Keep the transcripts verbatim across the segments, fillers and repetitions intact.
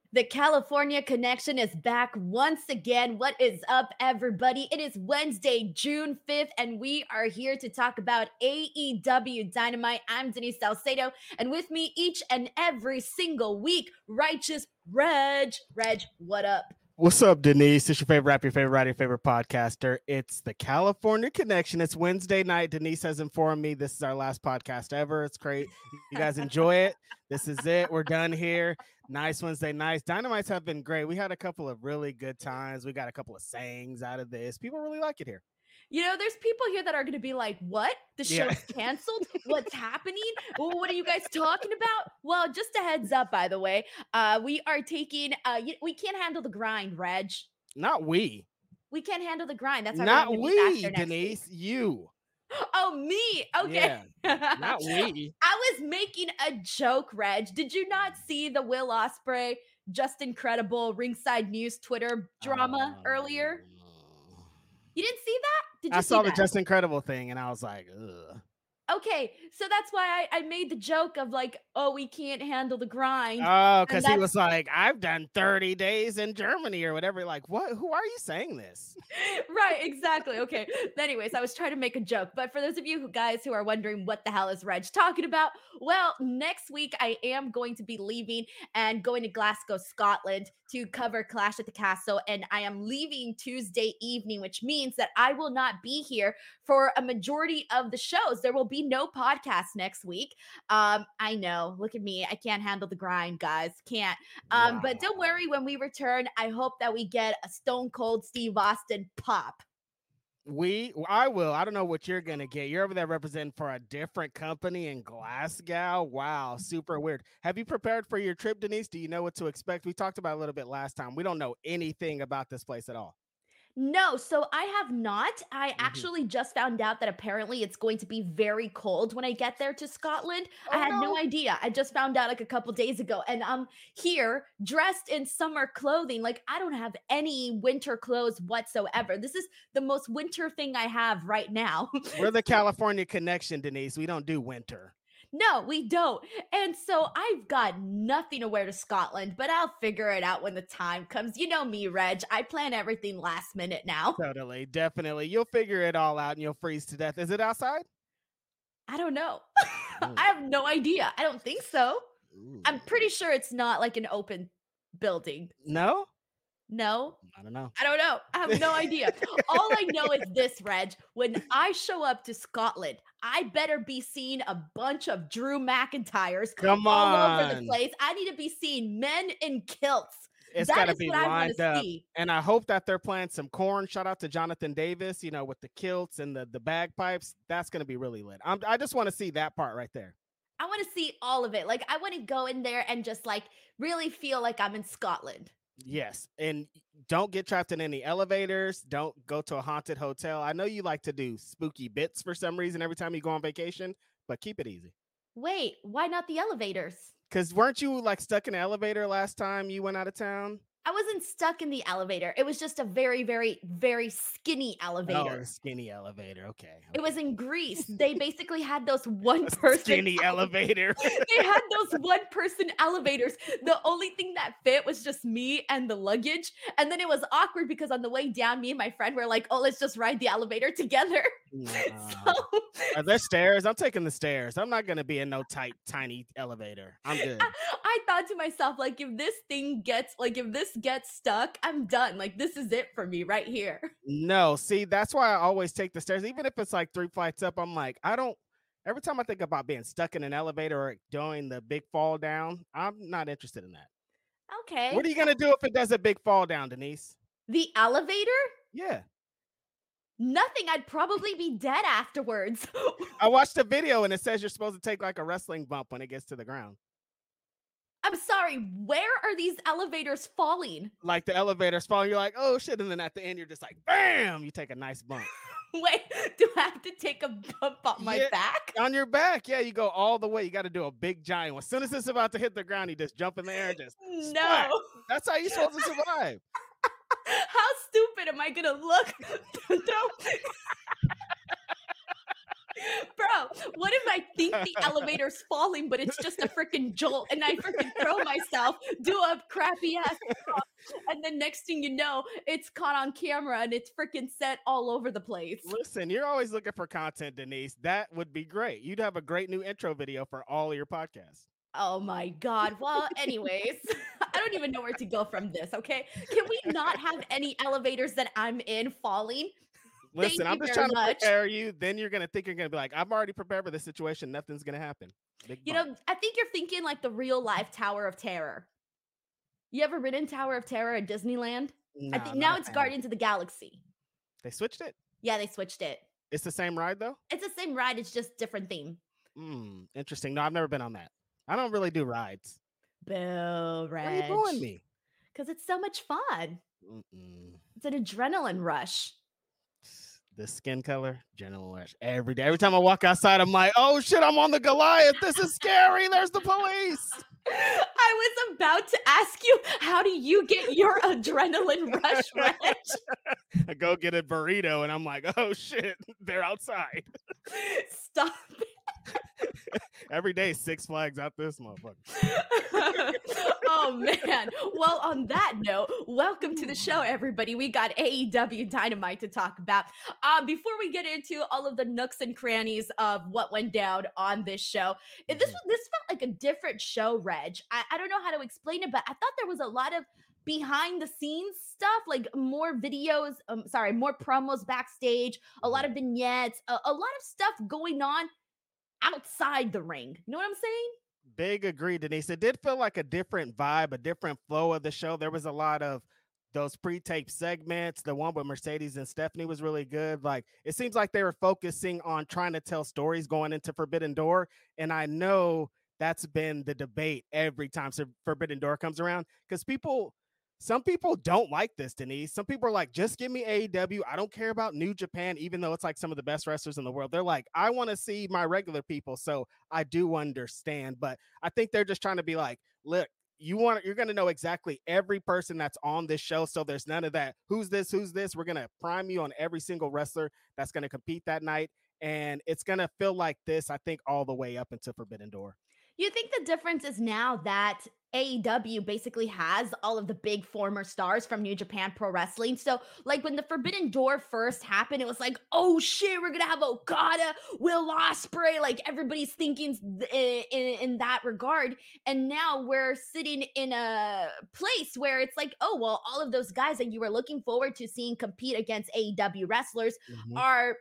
The California Connection is back once again. What is up, everybody? It is Wednesday, June fifth, and we are here to talk about A E W Dynamite. I'm Denise Salcedo, and with me each and every single week, Righteous Reg. Reg, what up? What's up, Denise? It's your favorite rapper, your favorite writer, your favorite podcaster. It's the California Connection. It's Wednesday night. Denise has informed me this is our last podcast ever. It's great. You guys enjoy it. This is it. We're done here. Nice Wednesday nights. Dynamites have been great. We had a couple of really good times. We got a couple of sayings out of this. People really like it here. You know, there's people here that are going to be like, what? The show's Yeah. canceled? What's happening? Well, what are you guys talking about? Well, just a heads up, by the way, uh, we are taking, uh, we can't handle the grind, Reg. Not we. We can't handle the grind. That's why Not we're gonna be we, faster next Denise. week. You. Oh, me. Okay. Yeah. Not we. I was making a joke, Reg. Did you not see the Will Ospreay, Just Incredible, Ringside News Twitter drama Um, earlier? You didn't see that? Did you I see saw the that? Just Incredible thing, and I was like, ugh. Okay, so that's why I, I made the joke of like, oh, we can't handle the grind. Oh, because he that's- was like, I've done thirty days in Germany or whatever. Like, what? Who are you saying this? Right, exactly. Okay. Anyways, I was trying to make a joke, but for those of you who guys who are wondering what the hell is Reg talking about, well, next week I am going to be leaving and going to Glasgow, Scotland to cover Clash at the Castle, and I am leaving Tuesday evening, which means that I will not be here for a majority of the shows. There will be no podcast next week. Um, I know. Look at me. I can't handle the grind, guys. Can't. Um, Wow. But don't worry, when we return, I hope that we get a Stone Cold Steve Austin pop. We, I will. I don't know what you're gonna get. You're over there representing for a different company in Glasgow. Wow, super weird. Have you prepared for your trip, Denise? Do you know what to expect? We talked about it a little bit last time. We don't know anything about this place at all. No, so I have not. I Mhm. actually just found out that apparently it's going to be very cold when I get there to Scotland. I Oh, had no no. idea. I just found out like a couple days ago, and I'm here dressed in summer clothing. Like, I don't have any winter clothes whatsoever. This is the most winter thing I have right now. We're the California Connection, Denise. We don't do winter. No, we don't. And so I've got nothing to wear to Scotland, but I'll figure it out when the time comes. You know me, Reg. I plan everything last minute now. Totally, definitely. You'll figure it all out and you'll freeze to death. Is it outside? I don't know. Ooh. I have no idea. I don't think so. Ooh. I'm pretty sure it's not like an open building. No? No? I don't know. I don't know. I have no idea. All I know is this, Reg. When I show up to Scotland, I better be seeing a bunch of Drew McIntyres Come all over the on. place. I need to be seeing men in kilts. It's That got to is be what I wanna lined up. see. And I hope that they're playing some corn. Shout out to Jonathan Davis, you know, with the kilts and the, the bagpipes. That's going to be really lit. I'm, I just want to see that part right there. I want to see all of it. Like, I want to go in there and just like really feel like I'm in Scotland. Yes. And don't get trapped in any elevators. Don't go to a haunted hotel. I know you like to do spooky bits for some reason every time you go on vacation, but keep it easy. Wait, why not the elevators? Because weren't you like stuck in an elevator last time you went out of town? I wasn't stuck in the elevator. It was just a very, very, very skinny Oh, elevator. a skinny elevator. Okay. It was okay. in Greece. They basically had those one A person skinny elevator. They had those one person elevators. The only thing that fit was just me and the luggage. And then it was awkward because on the way down, me and my friend were like, oh, let's just ride the elevator together. Nuh-uh. So Are there stairs? I'm taking the stairs. I'm not going to be in no tight, tiny elevator. I'm good. I, I thought to myself, like, if this thing gets, like, if this gets stuck, I'm done. Like, this is it for me right here. No, see, that's why I always take the stairs. Even if it's like three flights up, I'm like, I don't, every time I think about being stuck in an elevator or doing the big fall down, I'm not interested in that. Okay. What are you going to do if it does a big fall down, Denise? The elevator? Yeah. Nothing. I'd probably be dead afterwards. I watched a video and it says you're supposed to take like a wrestling bump when it gets to the ground. I'm sorry, where are these elevators falling? Like the elevator's falling, you're like, oh shit. And then at the end, you're just like, bam, you take a nice bump. Wait, do I have to take a bump on my Yeah. back? On your back, yeah, you go all the way. You got to do a big giant one. As soon as it's about to hit the ground, you just jump in the air and just splat. No. That's how you're supposed to survive. How stupid am I gonna look? Throw- Bro, what if I think the elevator's falling, but it's just a freaking jolt and I freaking throw myself, do a crappy ass job, and then next thing you know, it's caught on camera and it's freaking set all over the place. Listen, you're always looking for content, Denise. That would be great. You'd have a great new intro video for all your podcasts. Oh my God. Well, anyways, I don't even know where to go from this. Okay. Can we not have any elevators that I'm in falling? Thank Listen, you I'm just very trying to much. prepare you. Then you're gonna think you're gonna be like, I'm already prepared for this situation. Nothing's gonna happen. Big You bump. know, I think you're thinking like the real life Tower of Terror. You ever ridden Tower of Terror at Disneyland? I No, think not now a it's fan. Guardians of the Galaxy. They switched it. Yeah, they switched it. It's the same ride though. It's the same ride, it's just different theme. Hmm, interesting. No, I've never been on that. I don't really do rides. Boo, Where are you blowing Reg. me? Because it's so much fun. Mm-mm. It's an adrenaline rush. The skin color, general rush. Every day, every time I walk outside, I'm like, "Oh shit, I'm on the Goliath. This is scary. There's the police." I was about to ask you, how do you get your adrenaline rush, Reg? I go get a burrito, and I'm like, "Oh shit, they're outside." Stop Every day, Six Flags out this motherfucker. Oh man. Well, on that note, welcome to the show, everybody. We got A E W Dynamite to talk about. Uh, before we get into all of the nooks and crannies of what went down on this show, this Mhm. was this felt like a different show, Reg. I, I don't know how to explain it, but I thought there was a lot of behind the scenes stuff, like more videos, um, sorry, more promos backstage, a lot of vignettes, a, a lot of stuff going on outside the ring. You know what I'm saying? Big agree, Denise. It did feel like a different vibe, a different flow of the show. There was a lot of those pre-taped segments. The one with Mercedes and Stephanie was really good. Like, it seems like they were focusing on trying to tell stories going into Forbidden Door. And I know that's been the debate every time Forbidden Door comes around, because people, some people don't like this, Denise. Some people are like, just give me A E W. I don't care about New Japan, even though it's like some of the best wrestlers in the world. They're like, I want to see my regular people. So I do understand. But I think they're just trying to be like, look, you want, you're going to know exactly every person that's on this show. So there's none of that. Who's this? Who's this? We're going to prime you on every single wrestler that's going to compete that night. And it's going to feel like this, I think, all the way up into Forbidden Door. You think the difference is now that A E W basically has all of the big former stars from New Japan Pro Wrestling. So, like when the Forbidden Door first happened, it was like, oh shit, we're gonna have Okada, Will Ospreay. Like everybody's thinking in, in, in that regard. And now we're sitting in a place where it's like, oh well, all of those guys that you were looking forward to seeing compete against A E W wrestlers mm-hmm. are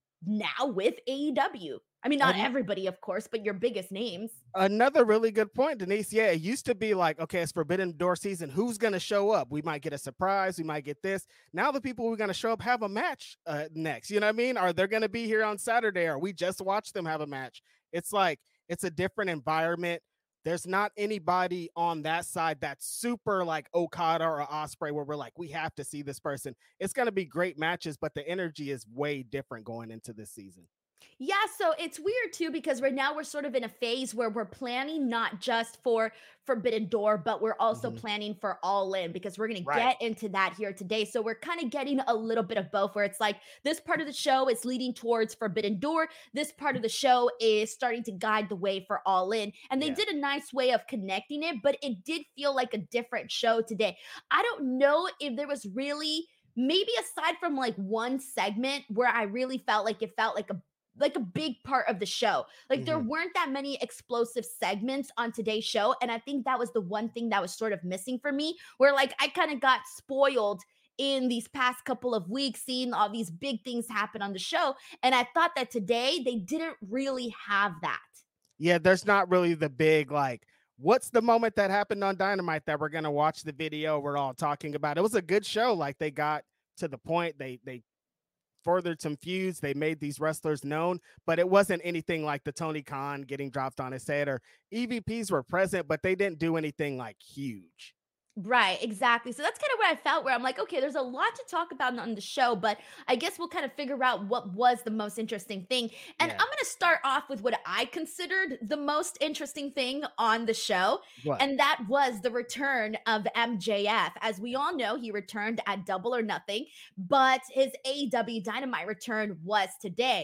now with A E W. I mean, not everybody, of course, but your biggest names. Another really good point, Denise. Yeah, it used to be like, okay, it's Forbidden Door season. Who's going to show up? We might get a surprise. We might get this. Now the people who are going to show up have a match uh, next. You know what I mean? Are they going to be here on Saturday? Or we just watched them have a match? It's like, it's a different environment. There's not anybody on that side that's super like Okada or Ospreay where we're like, we have to see this person. It's going to be great matches, but the energy is way different going into this season. Yeah, so it's weird too, because right now we're sort of in a phase where we're planning not just for Forbidden Door, but we're also mm-hmm. planning for All In, because we're going right. to get into that here today. So we're kind of getting a little bit of both, where it's like this part of the show is leading towards Forbidden Door. This part of the show is starting to guide the way for All In. And they yeah. did a nice way of connecting it, but it did feel like a different show today. I don't know if there was really, maybe aside from like one segment where I really felt like it felt like a like a big part of the show. Like mm-hmm. there weren't that many explosive segments on today's show. And I think that was the one thing that was sort of missing for me, where like I kind of got spoiled in these past couple of weeks, seeing all these big things happen on the show. And I thought that today they didn't really have that. Yeah, there's not really the big, like, what's the moment that happened on Dynamite that we're going to watch the video we're all talking about? It was a good show. Like they got to the point, they, they, furthered some feuds. They made these wrestlers known, but it wasn't anything like the Tony Khan getting dropped on his head, or E V Ps were present, but they didn't do anything like huge. Right, exactly. So that's kind of what I felt, where I'm like, okay, there's a lot to talk about on the show, but I guess we'll kind of figure out what was the most interesting thing. And yeah. I'm going to start off with what I considered the most interesting thing on the show. What? And that was the return of M J F. As we all know, he returned at Double or Nothing, but his A E W Dynamite return was today.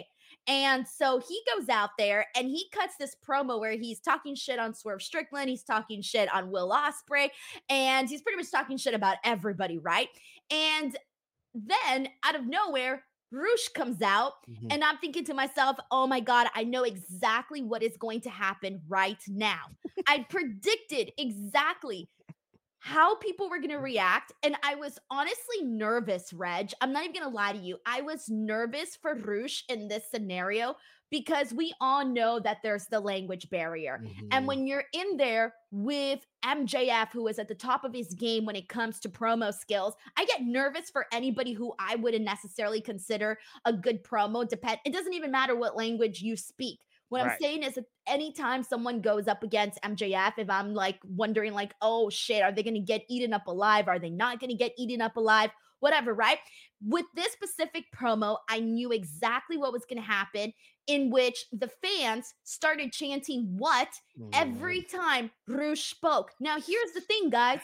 And so he goes out there and he cuts this promo where he's talking shit on Swerve Strickland, he's talking shit on Will Ospreay, and he's pretty much talking shit about everybody, right? And then out of nowhere, Roosh comes out, Mhm. and I'm thinking to myself, oh my God, I know exactly what is going to happen right now. I predicted exactly how people were going to react. And I was honestly nervous, Reg. I'm not even going to lie to you. I was nervous for Roosh in this scenario because we all know that there's the language barrier. And Mhm. when you're in there with M J F, who is at the top of his game when it comes to promo skills, I get nervous for anybody who I wouldn't necessarily consider a good promo. Depend. It doesn't even matter what language you speak. What I'm Right. saying is that anytime someone goes up against M J F, if I'm like wondering, like, oh shit, are they going to get eaten up alive? Are they not going to get eaten up alive? Whatever, right? With this specific promo, I knew exactly what was going to happen, in which the fans started chanting what every Mhm. time Rouge spoke. Now, here's the thing, guys.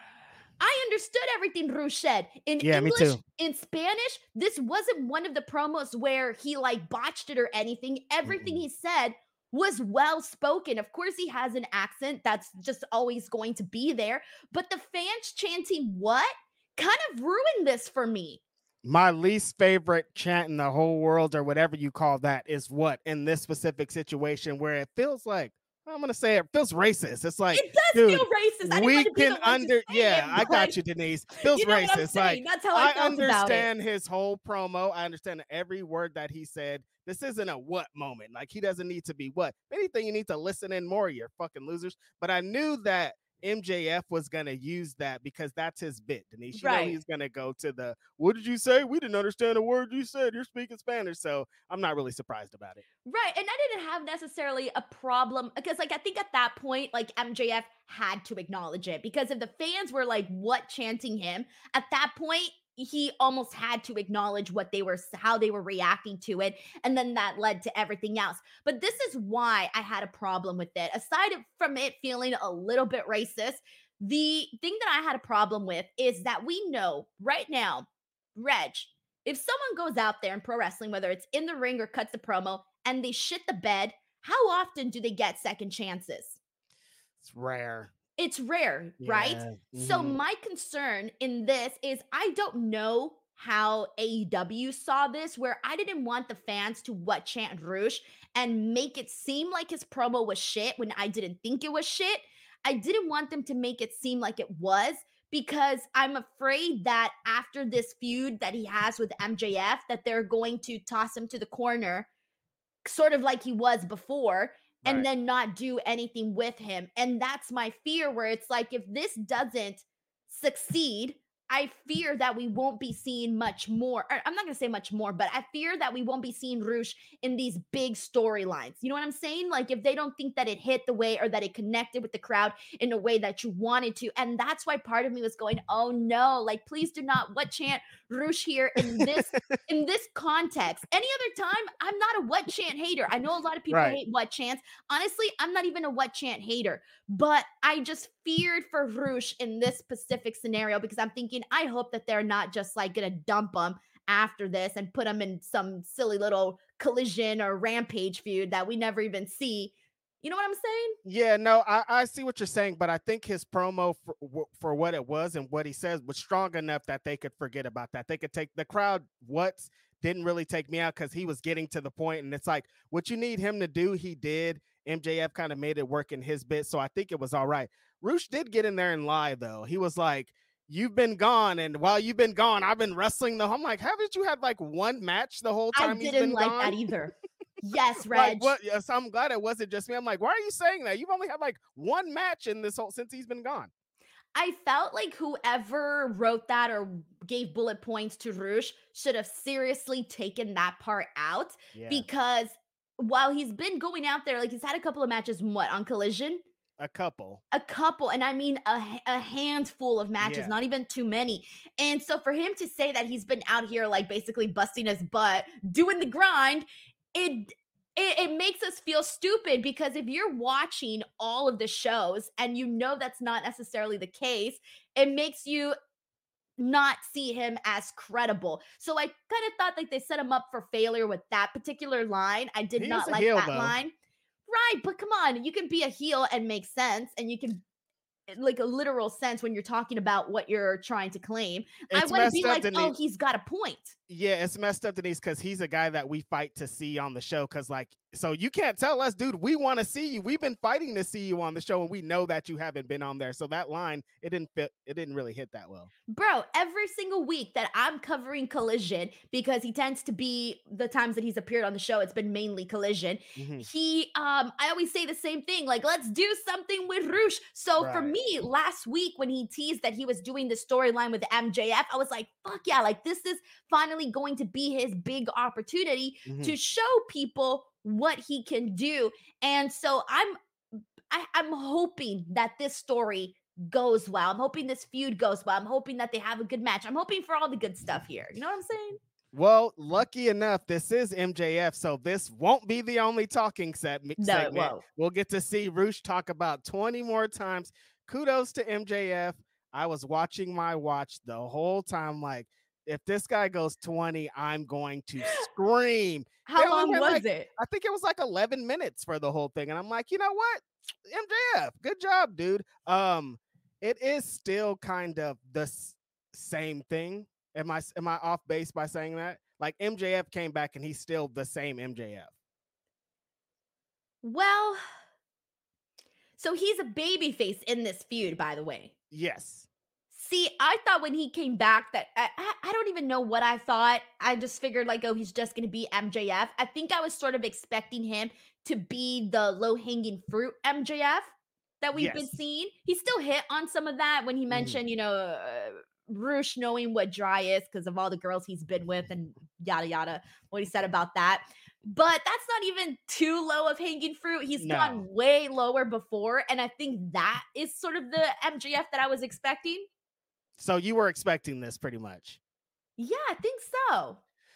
I understood everything Rouge said. In Yeah, me English, too. in Spanish, this wasn't one of the promos where he like botched it or anything. Everything Mm-mm. he said was well spoken. Of course, he has an accent that's just always going to be there, but the fans chanting what kind of ruined this for me. My least favorite chant in the whole world, or whatever you call that, is what in this specific situation where it feels like, I'm gonna say it feels racist. It's like, It does dude, feel racist. I didn't we want to be can the one to under say yeah, it, I but got you, Denise. Feels you know what I'm racist. Like, saying. That's how I I felt about it. understand his whole promo. I understand every word that he said. This isn't a what moment. Like, he doesn't need to be what. If anything, you need to listen in more, you're fucking losers. But I knew that M J F was gonna use that because that's his bit, Denise. You know Right. he's gonna go to the what did you say? We didn't understand a word you said. You're speaking Spanish. So I'm not really surprised about it. Right. And I didn't have necessarily a problem because, like, I think at that point, like, M J F had to acknowledge it because if the fans were like, what, chanting him, at that point, he almost had to acknowledge what they were, how they were reacting to it. And then that led to everything else. But this is why I had a problem with it. Aside from it feeling a little bit racist, the thing that I had a problem with is that we know right now, Reg, if someone goes out there in pro wrestling, whether it's in the ring or cuts the promo, and they shit the bed, how often do they get second chances? It's rare. It's rare, right? Yeah. So Mhm. my concern in this is I don't know how A E W saw this, where I didn't want the fans to what chant Rouge and make it seem like his promo was shit when I didn't think it was shit. I didn't want them to make it seem like it was because I'm afraid that after this feud that he has with M J F, that they're going to toss him to the corner sort of like he was before, and Right. then not do anything with him. And that's my fear, where it's like, if this doesn't succeed, I fear that we won't be seeing much more. Or I'm not going to say much more, but I fear that we won't be seeing Roosh in these big storylines. You know what I'm saying? Like, if they don't think that it hit the way or that it connected with the crowd in a way that you wanted to. And that's why part of me was going, oh no, like, please do not what chant Roosh here in this in this context. Any other time, I'm not a what chant hater. I know a lot of people Right. hate what chants. Honestly, I'm not even a what chant hater, but I just feared for Roosh in this specific scenario because I'm thinking, I hope that they're not just like going to dump him after this and put him in some silly little collision or rampage feud that we never even see. You know what I'm saying? Yeah, no, I, I see what you're saying, but I think his promo for, for what it was and what he says was strong enough that they could forget about that. They could take the crowd. What didn't really take me out because he was getting to the point, and it's like what you need him to do, he did. M J F kind of made it work in his bit, so I think it was all right. Roosh did get in there and lie though. He was like, "You've been gone, and while you've been gone, I've been wrestling." Though I'm like, haven't you had like one match the whole I time he's didn't been like gone? that either. Yes, Like Reg. what? Yes, I'm glad it wasn't just me. I'm like, why are you saying that? You've only had like one match in this whole since he's been gone. I felt like whoever wrote that or gave bullet points to Roosh should have seriously taken that part out Yeah, because while he's been going out there, like he's had a couple of matches, what, on Collision? a couple. A couple, and I mean a, a handful of matches, Yeah, not even too many. And so for him to say that he's been out here like basically busting his butt, doing the grind, it it, it makes us feel stupid because if you're watching all of the shows and you know that's not necessarily the case, it makes you not see him as credible. So I kind of thought like they set him up for failure with that particular line. I did He is not a like heel, that though. line. Right, but come on, you can be a heel and make sense, and you can like a literal sense when you're talking about what you're trying to claim. I It's want to messed be up, like, Denise. oh, he's got a point. Yeah, it's messed up, Denise, because he's a guy that we fight to see on the show. Because, like, so you can't tell us, dude, we want to see you. We've been fighting to see you on the show, and we know that you haven't been on there. So that line, it didn't fit. It didn't really hit that well. Bro, every single week that I'm covering Collision, because he tends to be the times that he's appeared on the show, it's been mainly Collision. Mm-hmm. He, um, I always say the same thing, like, let's do something with Roosh. So Right. for me, last week when he teased that he was doing the storyline with M J F, I was like, fuck yeah, like this is finally going to be his big opportunity Mm-hmm. to show people what he can do. And so I'm, I, I'm hoping that this story goes well. I'm hoping this feud goes well. I'm hoping that they have a good match. I'm hoping for all the good stuff here. You know what I'm saying? Well, lucky enough, this is M J F, so this won't be the only talking set No, segment. it won't. We'll get to see Roosh talk about twenty more times. Kudos to M J F. I was watching my watch the whole time, like, if this guy goes twenty, I'm going to scream. How long was like, it? I think it was like eleven minutes for the whole thing. And I'm like, you know what? M J F, good job, dude. Um, it is still kind of the s- same thing. Am I am I off base by saying that? Like M J F came back and he's still the same M J F. Well, so he's a babyface in this feud, by the way. Yes. See, I thought when he came back that I, I, I don't even know what I thought. I just figured like, oh, he's just going to be M J F. I think I was sort of expecting him to be the low-hanging fruit M J F that we've Yes. been seeing. He still hit on some of that when he mentioned, mm-hmm. you know, uh, Roosh knowing what dry is because of all the girls he's been with and yada, yada, what he said about that. But that's not even too low of hanging fruit. He's no. gone way lower before. And I think that is sort of the M J F that I was expecting. So you were expecting this pretty much? Yeah, I think so.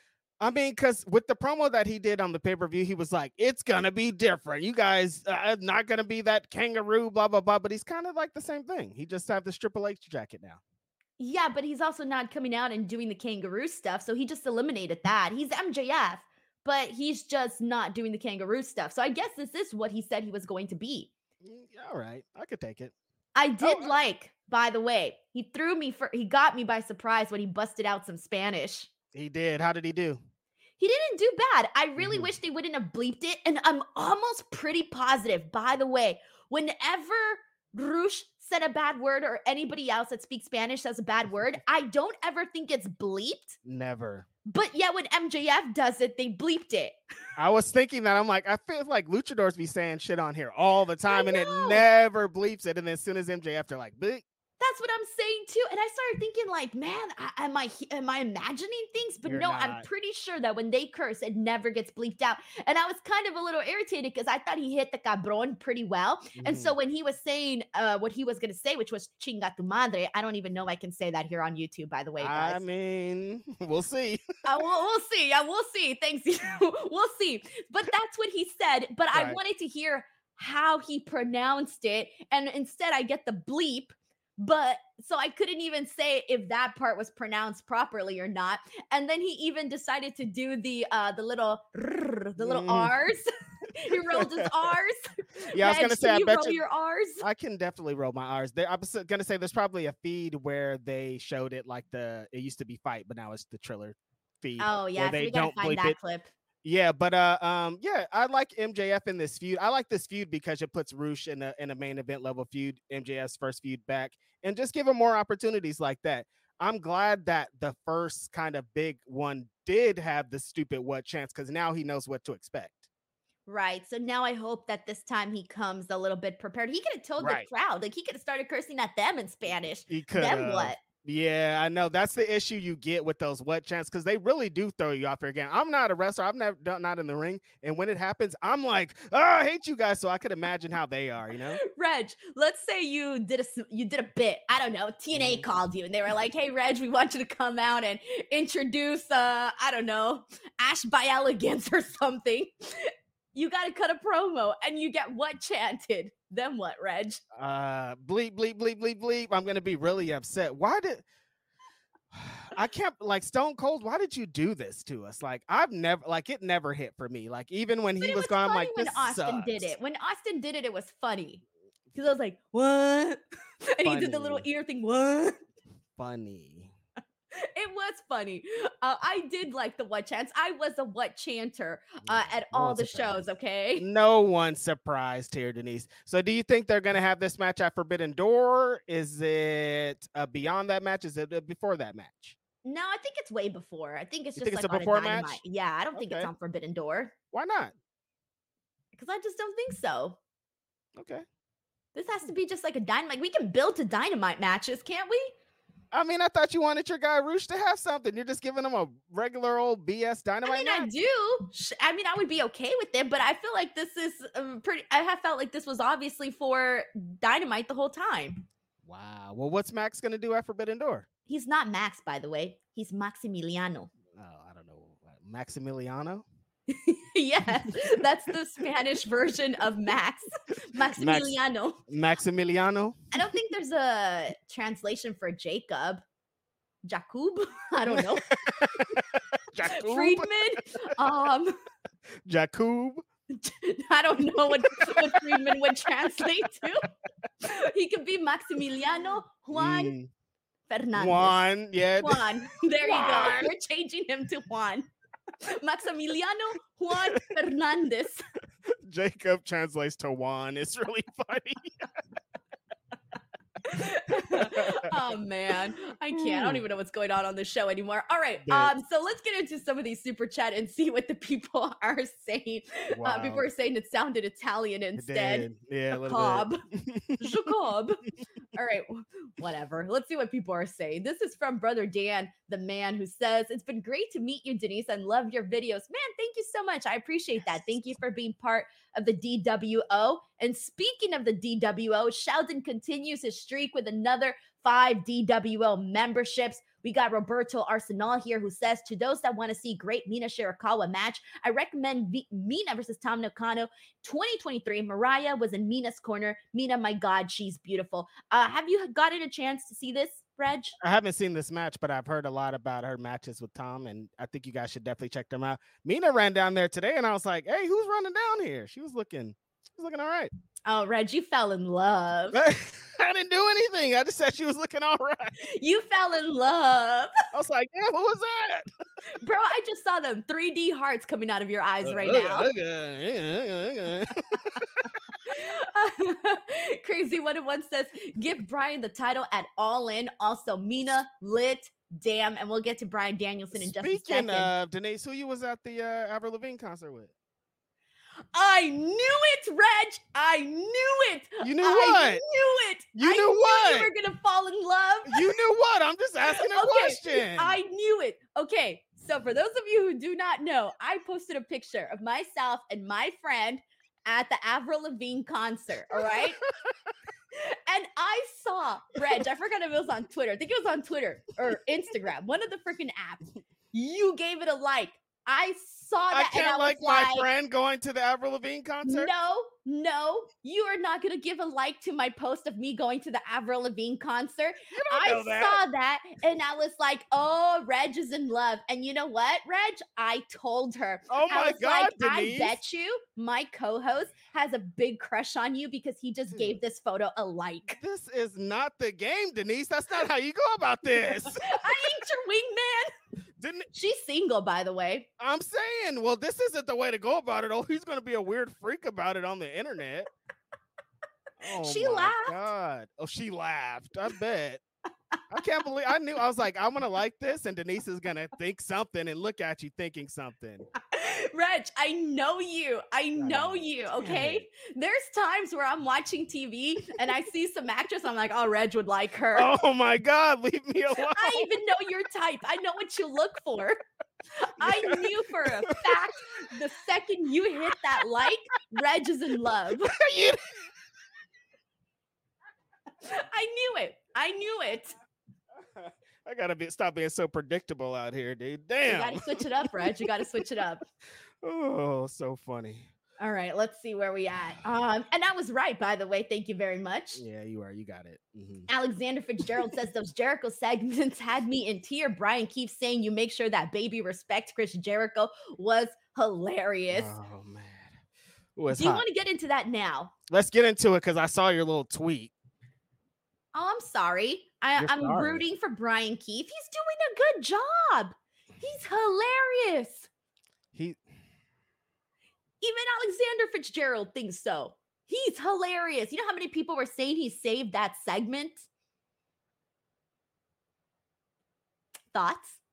I mean, because with the promo that he did on the pay-per-view, he was like, it's going to be different. You guys are uh, not going to be that kangaroo, blah, blah, blah. But he's kind of like the same thing. He just have this Triple H jacket now. Yeah, but he's also not coming out and doing the kangaroo stuff. So he just eliminated that. He's M J F, but he's just not doing the kangaroo stuff. So I guess this is what he said he was going to be. All right. I could take it. I did oh, like, by the way, he threw me for, he got me by surprise when he busted out some Spanish. He did. How did he do? He didn't do bad. I really mm-hmm. wish they wouldn't have bleeped it. And I'm almost pretty positive, by the way, whenever Roosh said a bad word or anybody else that speaks Spanish says a bad word, I don't ever think it's bleeped. Never. But yet when M J F does it, they bleeped it. I was thinking that. I'm like, I feel like luchadors be saying shit on here all the time and it never bleeps it. And then as soon as M J F, they're like, bleep. That's what I'm saying too. And I started thinking like, man, I, am I am I imagining things? But You're no, not. I'm pretty sure that when they curse, it never gets bleeped out. And I was kind of a little irritated because I thought he hit the cabron pretty well. Mm-hmm. And so when he was saying uh, what he was going to say, which was chinga tu madre, I don't even know I can say that here on YouTube, by the way, guys. I mean, we'll see. uh, we'll, we'll see. Yeah, we'll see. Thanks. We'll see. But that's what he said. But right. I wanted to hear how he pronounced it. And instead I get the bleep. But so I couldn't even say if that part was pronounced properly or not. And then he even decided to do the uh the little the little mm. R's. He rolled his R's. Yeah, I was gonna say I you bet roll you your R's. I can definitely roll my R's. There, I was gonna say there's probably a feed where they showed it like the it used to be Fight, but now it's the Triller feed. Oh yeah, so they so we gotta don't find that it. clip. Yeah, but uh, um, yeah, I like M J F in this feud. I like this feud because it puts Roosh in a in a main event level feud, M J F's first feud back, and just give him more opportunities like that. I'm glad that the first kind of big one did have the stupid what chance because now he knows what to expect. Right. So now I hope that this time he comes a little bit prepared. He could have told right. the crowd, like he could have started cursing at them in Spanish. He could. Then what? Yeah, I know. That's the issue you get with those what chants because they really do throw you off your game. I'm not a wrestler. I've never done not in the ring. And when it happens, I'm like, oh, I hate you guys. So I could imagine how they are, you know? Reg, let's say you did a you did a bit. I don't know. T N A mm-hmm. called you and they were like, hey, Reg, we want you to come out and introduce, uh, I don't know, Ash by Elegance or something. You got to cut a promo and you get what chanted. Then what, Reg? Uh, bleep, bleep, bleep, bleep, bleep. I'm going to be really upset. Why did I can't like Stone Cold. Why did you do this to us? Like I've never like it never hit for me. Like even when But he it was was gone, I'm funny like, when this Austin did sucks. it. When Austin did it, it was funny. Because I was like, what? And he did the little Funny. ear thing, what? Funny. It was funny. Uh, I did like the what chants. I was a what chanter uh, Yeah, at no all one's the shows, surprised. okay? No one's surprised here, Denise. So do you think they're gonna have this match at Forbidden Door? Is it uh, beyond that match? Is it uh, before that match? No, I think it's way before. I think it's You just think it's like a on a before Dynamite. match? Yeah, I don't think it's Okay. on Forbidden Door Why not? because I just don't think so. Okay. This has to be just like a Dynamite. We can build to Dynamite matches, can't we? I mean, I thought you wanted your guy Roosh to have something. You're just giving him a regular old B S I Dynamite mean, match? I do. Sh- I mean, I would be okay with it, but I feel like this is um, pretty. I have felt like this was obviously for Dynamite the whole time. Wow. Well, what's Max gonna do at Forbidden Door? He's not Max, by the way. He's Maximiliano. Oh, I don't know. Maximiliano? Yes, that's the Spanish version of Max. Maximiliano. Maximiliano? I don't think there's a translation for Jacob. Jacob? I don't know. Jacob? Friedman? Um, Jacob? I don't know what, what Friedman would translate to. He could be Maximiliano Juan Mm, Fernandez. Juan, yeah. Juan. There you Juan. go. We're changing him to Juan. Maximiliano Juan Fernandez. Jacob translates to Juan. It's really funny. Oh man, I can't. I don't Ooh. even know what's going on on the show anymore. All right, Yeah. um, so let's get into some of these super chat and see what the people are saying. Uh, Wow. before saying it sounded Italian It instead. did. Yeah, a little Jacob. bit. Jacob. All right, whatever. Let's see what people are saying. This is from Brother Dan, the man who says, "It's been great to meet you, Denise, and love your videos." Man, thank you so much. I appreciate that. Thank you for being part of the D W O. And speaking of the D W O, Sheldon continues his streak with another five D W O memberships. We got Roberto Arsenal here who says, "To those that want to see great Mina Shirakawa match, I recommend v- Mina versus Tam Nakano twenty twenty-three. Mariah was in Mina's corner. Mina, my God, she's beautiful." Uh, have you gotten a chance to see this, Reg? I haven't seen this match, but I've heard a lot about her matches with Tom, and I think you guys should definitely check them out. Mina ran down there today, and I was like, "Hey, who's running down here?" She was looking, she was looking all right. Oh, Reg, you fell in love. I didn't do anything. I just said she was looking all right. You fell in love. I was like, "Yeah, who was that?" Bro, I just saw them three D hearts coming out of your eyes right Okay, now. okay, okay, okay. Crazy One and One says, "Give Brian the title at All In." Also, Mina, lit, damn. And we'll get to Brian Danielson in just a Speaking second. of Denise, who you was at the uh, Avril Lavigne concert with? I knew it, Reg. I knew it. You knew I what? knew it. You I knew knew what? You were gonna fall in love. You knew what? I'm just asking a Okay, question. I knew it. Okay, so for those of you who do not know, I posted a picture of myself and my friend at the Avril Lavigne concert. All right. And I saw, Reg, I forgot if it was on Twitter. I think it was on Twitter or Instagram, one of the freaking apps. You gave it a like. I saw I that and I can't was like like, my friend going to the Avril Lavigne concert. no, no, you are not going to give a like to my post of me going to the Avril Lavigne concert. You don't I know that. saw that and I was like, oh, Reg is in love. And you know what, Reg? I told her. Oh I my was God, like, Denise. I bet you my co-host has a big crush on you because he just gave this photo a like. This is not the game, Denise. That's not how you go about this. I ain't your wingman. Didn't She's single, by the way. I'm saying, well, this isn't the way to go about it. Oh, he's gonna be a weird freak about it on the internet. Oh She my laughed. God. Oh, she laughed. I bet. I can't believe I knew I was like, I'm gonna like this, and Denise is gonna think something and look at you thinking something. Reg, I know you. I know know. you. Damn Okay. There's times where I'm watching T V and I see some actress. I'm like, oh, Reg would like her. Oh my God, leave me alone. I even know your type. I know what you look for. I knew for a fact the second you hit that like, Reg is in love. You- I knew it. I knew it. I gotta be stop being so predictable out here, dude. You Damn. got to switch it up, Reg. You got to switch it up. Oh, so funny. All right, let's see where we at. Um, and I was right, by the way. Thank you very much. Yeah, you are. You got it. Mm-hmm. Alexander Fitzgerald says those Jericho segments had me in tear. Brian keeps saying you make sure that baby respects Chris Jericho was hilarious. Oh man, Ooh, Do you want to get into that now? Let's get into it because I saw your little tweet. Oh, I'm sorry. I, You're I'm sorry. rooting for Brian Keith. He's doing a good job. He's hilarious. He Even Alexander Fitzgerald thinks so. He's hilarious. You know how many people were saying he saved that segment? Thoughts?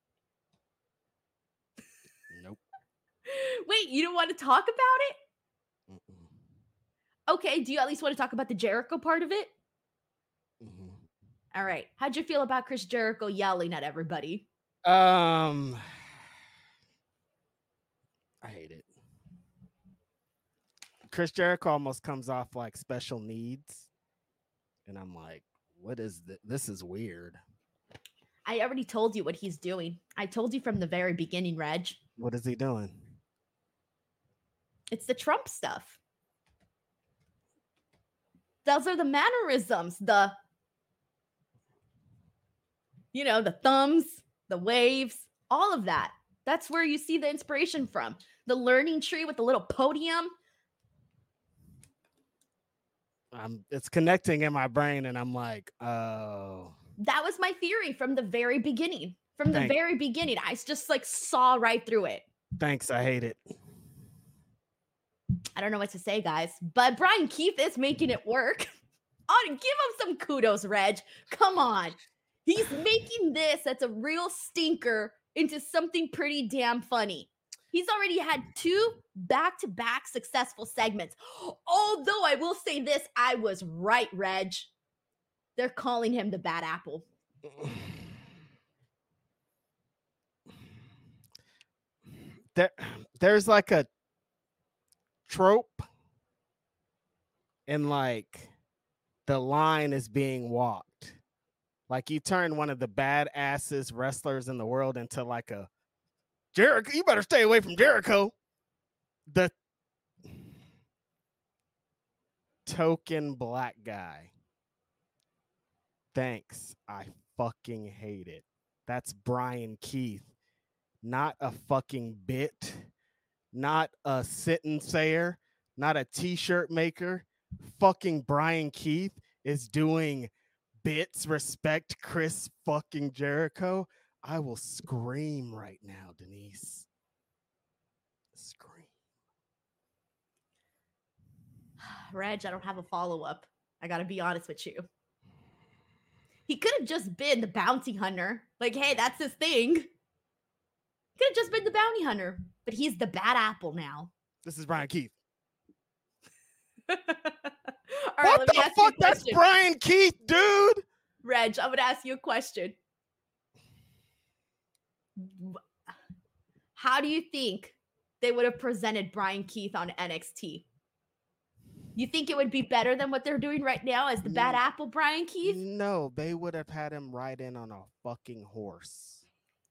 Nope. Wait, you don't want to talk about it? Mm-mm. Okay, do you at least want to talk about the Jericho part of it? Mm-hmm. All right. How'd you feel about Chris Jericho yelling at everybody? Um, I hate it. Chris Jericho almost comes off like special needs. And I'm like, what is this? This is weird. I already told you what he's doing. I told you from the very beginning, Reg. What is he doing? It's the Trump stuff. Those are the mannerisms, the, you know, the thumbs, the waves, all of that. That's where you see the inspiration from. The learning tree with the little podium. Um, it's connecting in my brain, and I'm like, oh. That was my theory from the very beginning. From the Thanks. very beginning, I just like saw right through it. Thanks, I hate it. I don't know what to say, guys, but Brian Keith is making it work. Oh, give him some kudos, Reg. Come on. He's making this that's a real stinker into something pretty damn funny. He's already had two back-to-back successful segments. Although I will say this, I was right, Reg. They're calling him the bad apple. There, there's like a trope, and like the line is being walked. Like you turn one of the badassest wrestlers in the world into like a Jericho. You better stay away from Jericho. The token black guy. Thanks. I fucking hate it. That's Brian Keith. Not a fucking bit. Not a sentence sayer. Not a t-shirt maker. Fucking Brian Keith is doing bits. Respect Chris fucking Jericho. I will scream right now, Denise. Scream. Reg, I don't have a follow-up. I gotta be honest with you. He could have just been the bounty hunter. Like, hey, that's his thing. He could have just been the bounty hunter. But he's the bad apple now. This is Brian Keith. All right, what the fuck? That's Brian Keith, dude. Reg, I'm gonna ask you a question. How do you think they would have presented Brian Keith on N X T? You think it would be better than what they're doing right now as the bad apple Brian Keith? No, they would have had him ride in on a fucking horse.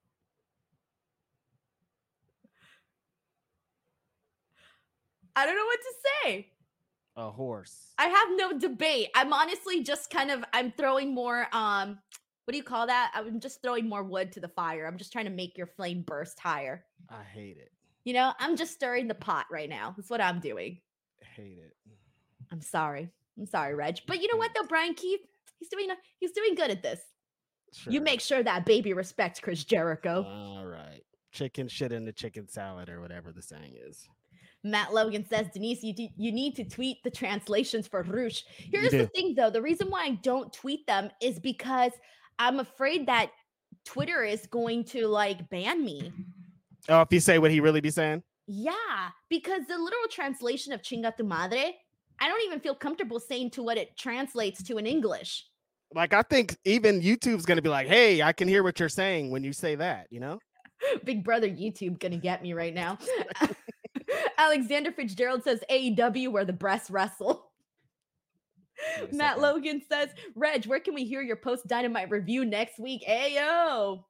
I don't know what to say. A horse. I have no debate. I'm honestly just kind of, I'm throwing more, um, what do you call that? I'm just throwing more wood to the fire. I'm just trying to make your flame burst higher. I hate it. You know, I'm just stirring the pot right now. That's what I'm doing. I hate it. I'm sorry. I'm sorry, Reg. But you know what though, Brian Keith? He's doing he's doing good at this. Sure. You make sure that baby respects Chris Jericho. All right. Chicken shit in the chicken salad or whatever the saying is. Matt Logan says, Denise, you, do, you need to tweet the translations for Roosh. Here's the thing, though. The reason why I don't tweet them is because I'm afraid that Twitter is going to, like, ban me. Oh, if you say what he really be saying? Yeah, because the literal translation of chinga tu madre, I don't even feel comfortable saying to what it translates to in English. Like, I think even YouTube's going to be like, hey, I can hear what you're saying when you say that, you know? Big brother YouTube going to get me right now. Alexander Fitzgerald says A E W where the breasts wrestle. Matt Logan says, Reg, where can we hear your post Dynamite review next week? Ayo.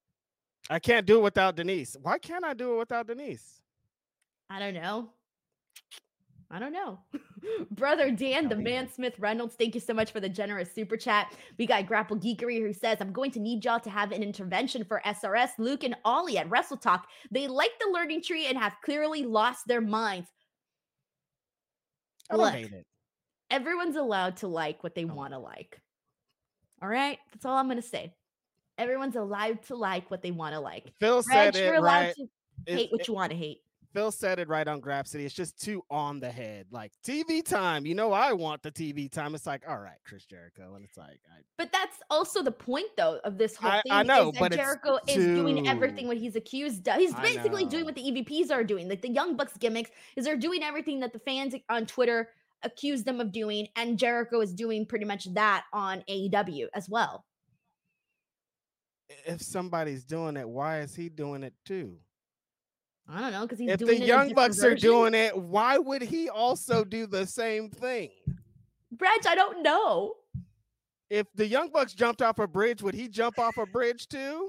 I can't do it without Denise. Why can't I do it without Denise? I don't know. I don't know. Brother Dan, the man Smith Reynolds, thank you so much for the generous super chat. We got Grapple Geekery who says, I'm going to need y'all to have an intervention for S R S, Luke, and Ollie at Wrestle Talk. They like the learning tree and have clearly lost their minds. I don't Look, hate it. Everyone's allowed to like what they oh. want to like. All right? That's all I'm going to say. Everyone's allowed to like what they want to like. Phil Reg, said it you're allowed right. to hate it, what it, you want to hate. Phil said it right on Grapsity. It's just too on the head. Like T V time. You know, I want the T V time. It's like, all right, Chris Jericho. And it's like, I, but that's also the point, though, of this whole I, thing. I know, is that but Jericho it's is too... doing everything what he's accused of. He's basically doing what the E V Ps are doing. Like the Young Bucks gimmicks is they're doing everything that the fans on Twitter accuse them of doing. And Jericho is doing pretty much that on A E W as well. If somebody's doing it, why is he doing it too? I don't know, because he's if doing the it Young Bucks version. are doing it, why would he also do the same thing? Reg, I don't know. If the Young Bucks jumped off a bridge, would he jump off a bridge too?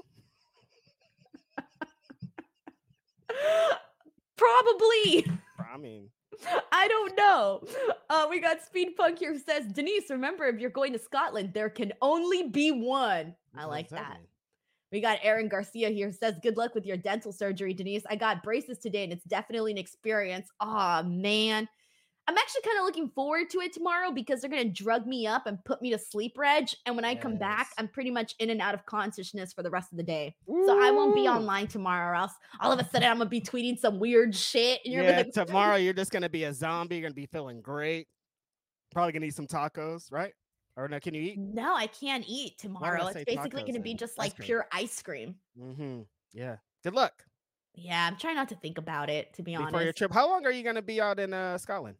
Probably. I mean, I don't know. Uh, we got Speed Punk here who says, Denise, remember, if you're going to Scotland, there can only be one. I like that. Mean? We got Aaron Garcia here who says, good luck with your dental surgery, Denise. I got braces today and it's definitely an experience. Aw, man. I'm actually kind of looking forward to it tomorrow because they're going to drug me up and put me to sleep, Reg. And when I yes. come back, I'm pretty much in and out of consciousness for the rest of the day. Ooh. So I won't be online tomorrow or else all of a sudden I'm going to be tweeting some weird shit. And you're yeah, like, tomorrow you're just going to be a zombie. You're going to be feeling great. Probably going to eat some tacos, right? Or no, can you eat? No, I can't eat tomorrow. It's basically going to be just like ice pure ice cream. Mm-hmm. Yeah. Good luck. Yeah, I'm trying not to think about it, to be Before honest. Before your trip, how long are you going to be out in uh, Scotland?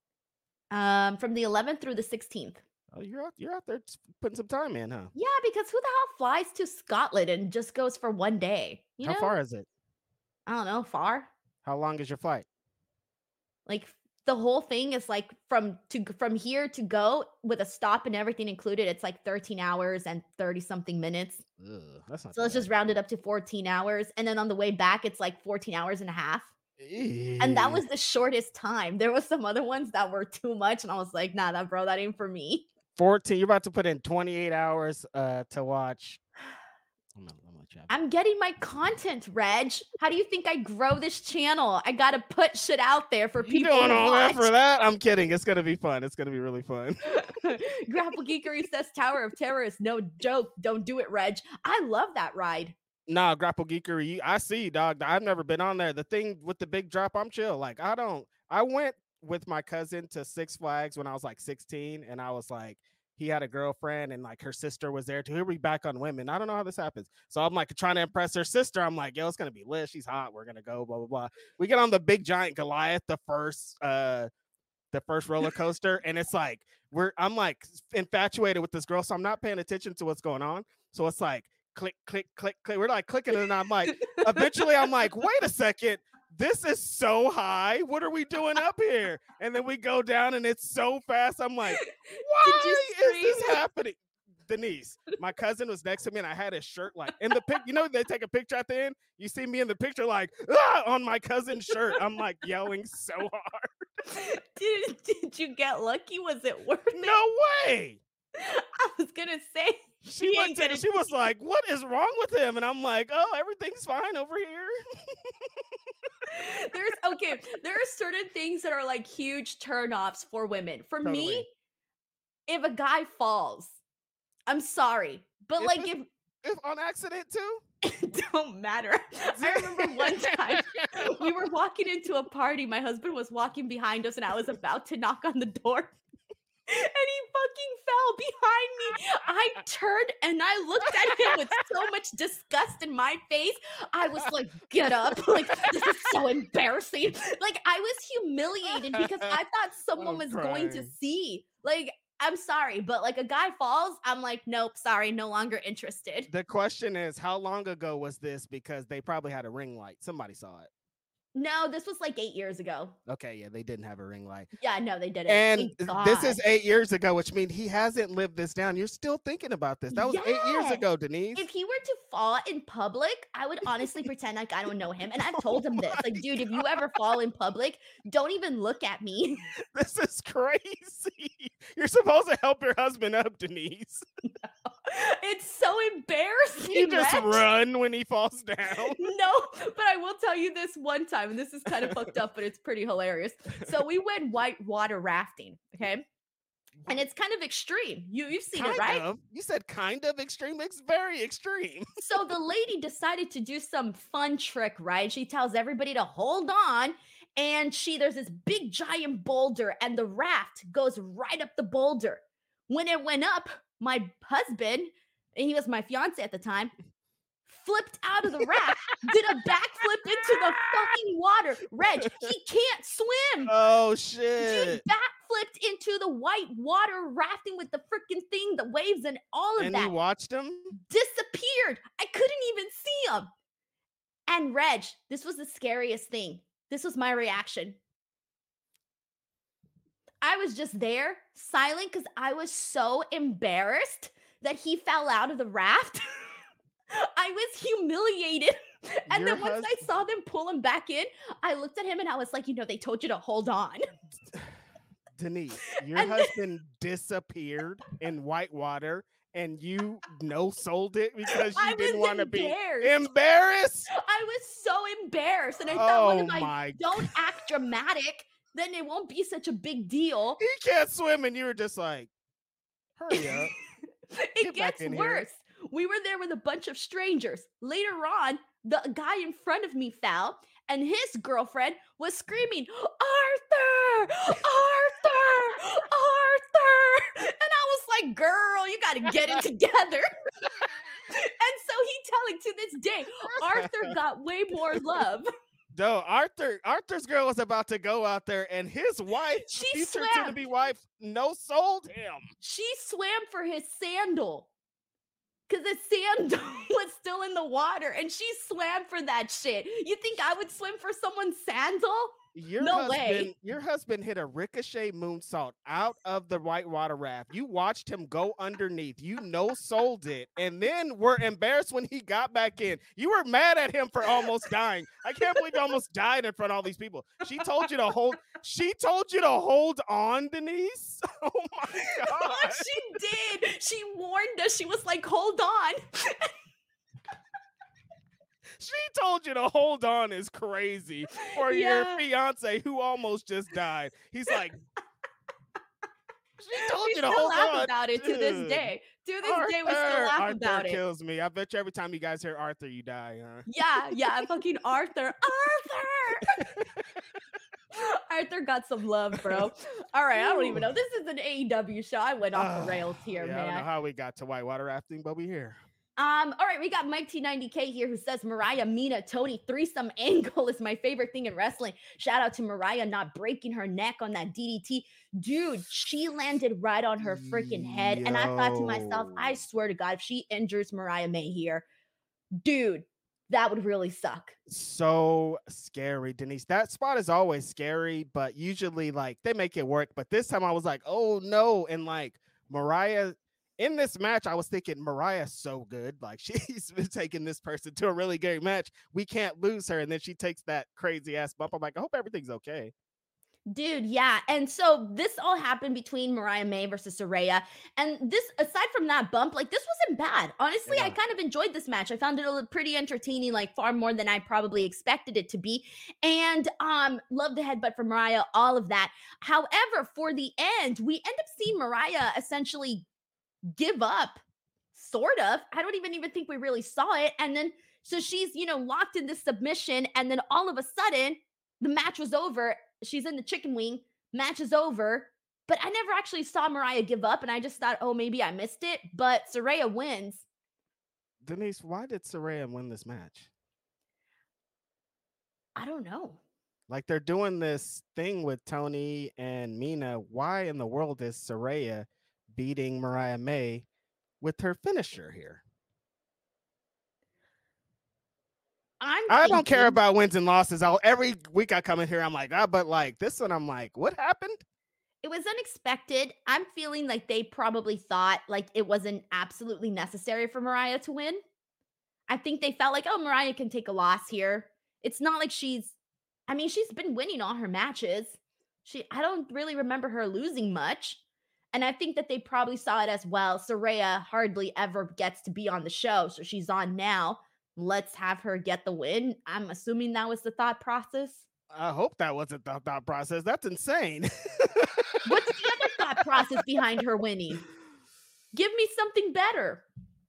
Um, from the eleventh through the sixteenth. Oh, you're out, you're out there putting some time in, huh? Yeah, because who the hell flies to Scotland and just goes for one day? You how know? far is it? I don't know. Far? How long is your flight? Like the whole thing is like from to from here to go with a stop and everything included. It's like thirteen hours and thirty something minutes. Ugh, that's not so let's bad. Just round it up to fourteen hours, and then on the way back, it's like fourteen hours and a half. Eee. And that was the shortest time. There was some other ones that were too much, and I was like, nah, that bro, that ain't for me. fourteen. You're about to put in twenty-eight hours uh, to watch. I'm, not, I'm, not I'm getting my content, Reg. How do you think I grow this channel? I gotta put shit out there for people. You doing to all watch. that for that? I'm kidding. It's gonna be fun. It's gonna be really fun. Grapple Geekery says Tower of Terror is no joke. Don't do it, Reg. I love that ride. Nah, Grapple Geekery, I see, dog. I've never been on there. The thing with the big drop, I'm chill. Like, I don't, I went with my cousin to Six Flags when I was like sixteen, and I was like, he had a girlfriend, and like her sister was there too. He'll be back on women. I don't know how this happens. So I'm like trying to impress her sister. I'm like, yo, it's gonna be lit. She's hot. We're gonna go, blah, blah, blah. We get on the big giant Goliath, the first, uh, the first roller coaster, and it's like, we're, I'm like infatuated with this girl, so I'm not paying attention to what's going on. So it's like, click, click, click, click. We're like clicking, and I'm like, eventually I'm like, wait a second, this is so high. What are we doing up here? And then we go down, and it's so fast. I'm like, why is this happening? Denise, my cousin was next to me, and I had his shirt like in the pic. You know, they take a picture at the end. You see me in the picture, like ah! on my cousin's shirt. I'm like yelling so hard. Did Did you get lucky? Was it worth it? No way. I was gonna say she, she, gonna... she was like, "What is wrong with him?" And I'm like, "Oh, everything's fine over here." There's okay. There are certain things that are like huge turnoffs for women. For totally. me, if a guy falls, I'm sorry, but if like it, if if on accident too, it don't matter. I remember one time we were walking into a party. My husband was walking behind us, and I was about to knock on the door. And he fucking fell behind me. I turned and I looked at him with so much disgust in my face. I was like, get up. Like, this is so embarrassing. Like, I was humiliated because I thought someone was crying. Going to see. Like, I'm sorry, but like a guy falls, I'm like, nope, sorry, no longer interested. The question is, how long ago was this? Because they probably had a ring light. Somebody saw it. No, this was like eight years ago. Okay, yeah, they didn't have a ring light. Yeah, no, they didn't. And Thank this God. is eight years ago, which means he hasn't lived this down. You're still thinking about this. That was eight years Yes. ago, Denise. If he were to fall in public, I would honestly pretend like I don't know him, and I've told him this, like, "Dude, if you ever fall in public, don't even look at me." This is crazy. You're supposed to help your husband up, Denise. It's so embarrassing, You just Reg. run when he falls down. No, but I will tell you this one time, and this is kind of fucked up, but it's pretty hilarious. So we went whitewater rafting, okay? And it's kind of extreme. You you've seen Kind it, right? of. You said kind of extreme. It's very extreme. So the lady decided to do some fun trick, right? She tells everybody to hold on, and she there's this big giant boulder, and the raft goes right up the boulder. When it went up, my husband, and he was my fiance at the time, flipped out of the raft, did a backflip into the fucking water. Reg, he can't swim. Oh Dude shit. backflipped into the white water rafting with the freaking thing, the waves, and all of And that. you watched him? Disappeared. I couldn't even see him. And Reg, this was the scariest thing. This was my reaction. I was just there, silent, because I was so embarrassed that he fell out of the raft. I was humiliated. And Your then once I hus- saw them pull him back in, I looked at him and I was like, you know, they told you to hold on. Denise, your And then- husband disappeared in whitewater and you no sold it because you I didn't was want to be embarrassed. embarrassed. I was so embarrassed. And I thought, what Oh if I my don't act dramatic? Then it won't be such a big deal. He can't swim, and you were just like, hurry up. It Get back gets in here. worse. We were there with a bunch of strangers. Later on, the guy in front of me fell, and his girlfriend was screaming, Arthur! Arthur! Arthur! And I was like, girl, you got to get it together. And so he telling to this day, Arthur got way more love. No, Arthur, Arthur's girl was about to go out there, and his wife, She future swam. to be wife, no sold him. She swam for his sandal because his sandal was still in the water, and she swam for that shit. You think I would swim for someone's sandal? Your No husband, way. Your husband hit a ricochet moonsault out of the whitewater raft. You watched him go underneath. You no sold it, and then were embarrassed when he got back in. You were mad at him for almost dying. I can't believe you almost died in front of all these people. She told you to hold. She told you to hold on, Denise. Oh my god. She did. She warned us. She was like, hold on. She told you to hold on is crazy for Yeah. your fiance who almost just died. He's like, she told We you to still hold laugh on. about it to this Dude. day. To this Arthur, day, we still laugh Arthur about it. kills me. I bet you every time you guys hear Arthur, you die, huh? Yeah, yeah, fucking Arthur. Arthur! Arthur got some love, bro. All right, I don't even know. This is an A E W show. I went off the rails here, yeah, I don't know man. how we got to whitewater rafting, but we here. Um, all right, we got Mike T ninety K here who says Mariah, Mina, Tony, threesome angle is my favorite thing in wrestling. Shout out to Mariah not breaking her neck on that D D T. Dude, she landed right on her freaking head. And I thought to myself, I Yo. swear to God, if she injures Mariah May here, dude, that would really suck. So scary, Denise. That spot is always scary, but usually like they make it work. But this time I was like, oh no. And like Mariah in this match, I was thinking Mariah's so good. Like she's been taking this person to a really great match. We can't lose her. And then she takes that crazy ass bump. I'm like, I hope everything's okay. Dude, yeah. And so this all happened between Mariah May versus Saraya. And this, aside from that bump, like this wasn't bad. Honestly, I Yeah. kind of enjoyed this match. I found it a little pretty entertaining, like far more than I probably expected it to be. And um, love the headbutt from Mariah, all of that. However, for the end, we end up seeing Mariah essentially give up, sort of. I don't even even think we really saw it. And then so she's, you know, locked in this submission, and then all of a sudden, the match was over. She's in the chicken wing. Match is over. But I never actually saw Mariah give up, and I just thought, oh, maybe I missed it. But Saraya wins. Denise, why did Saraya win this match? I don't know. Like they're doing this thing with Tony and Mina. Why in the world is Saraya beating Mariah May with her finisher here? I'm I thinking, don't care about wins and losses. I'll every week I come in here, I'm like, ah, but like this one, I'm like, what happened? it was unexpected. I'm feeling like they probably thought like it wasn't absolutely necessary for Mariah to win. I think they felt like, oh, Mariah can take a loss here. It's not like she's, I mean, she's been winning all her matches. She, I don't really remember her losing much. And I think that they probably saw it as well. Saraya hardly ever gets to be on the show, so she's on now. Let's have her get the win. I'm assuming that was the thought process. I hope that wasn't the thought process. That's insane. What's the other thought process behind her winning? Give me something better.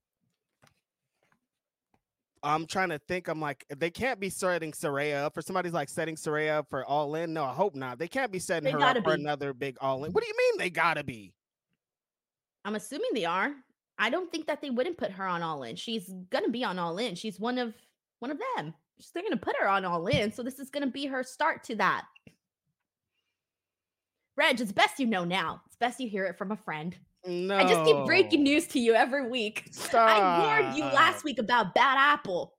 I'm trying to think. I'm like, they can't be setting Saraya up for somebody's like setting Saraya up for All In. No, I hope not. They can't be setting They her gotta up for be. another big All In. What do you mean they gotta be? I'm assuming they are. I don't think that they wouldn't put her on All In. She's gonna be on All In. She's one of one of them. They're gonna put her on All In, so this is gonna be her start to that. Reg, it's best you know now. It's best you hear it from a friend. No. I just keep breaking news to you every week. Stop. I warned you last week about Bad Apple.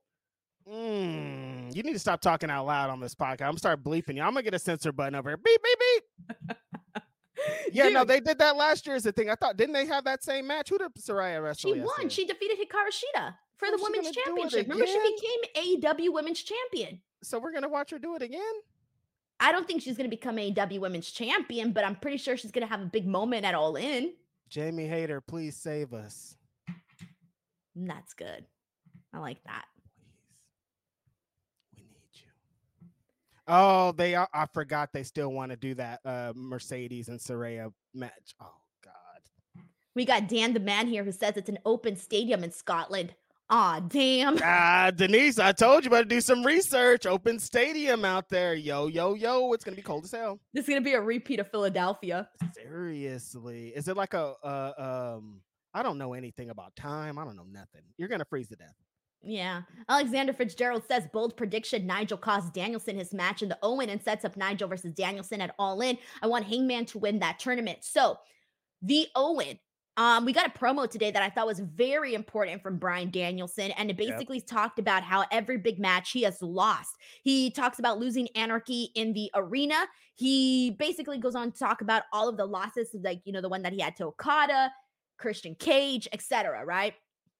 Mm, you need to stop talking out loud on this podcast. I'm gonna start bleeping you. I'm gonna get a censor button over here. Beep, beep, beep. Yeah, Dude, no, they did that last year as a thing. I thought, didn't they have that same match? Who did Saraya wrestle? she won. yesterday? She defeated Hikaru Shida for Oh, the she women's gonna do it championship. Remember, she again? became A E W women's champion. So we're gonna watch her do it again? I don't think she's going to become A E W women's champion, but I'm pretty sure she's going to have a big moment at All In. Jamie Hayter, please save us. And that's good. I like that. Please. We need you. Oh, they are. I forgot they still want to do that uh, Mercedes and Saraya match. Oh, God. We got Dan the Man here who says it's an open stadium in Scotland. Aw, damn. Ah, Denise, I told you about to do some research. Open stadium out there. Yo, yo, yo. It's going to be cold as hell. This is going to be a repeat of Philadelphia. Seriously. Is it like a, uh, um, I don't know anything about time. I don't know nothing. You're going to freeze to death. Yeah. Alexander Fitzgerald says, bold prediction, Nigel costs Danielson his match in the Owen and sets up Nigel versus Danielson at All In. I want Hangman to win that tournament. So the Owen, um, we got a promo today that I thought was very important from Bryan Danielson, and it basically yep. talked about how every big match he has lost. He talks about losing Anarchy in the arena. He basically goes on to talk about all of the losses, like, you know, the one that he had to Okada, Christian Cage, et cetera, right?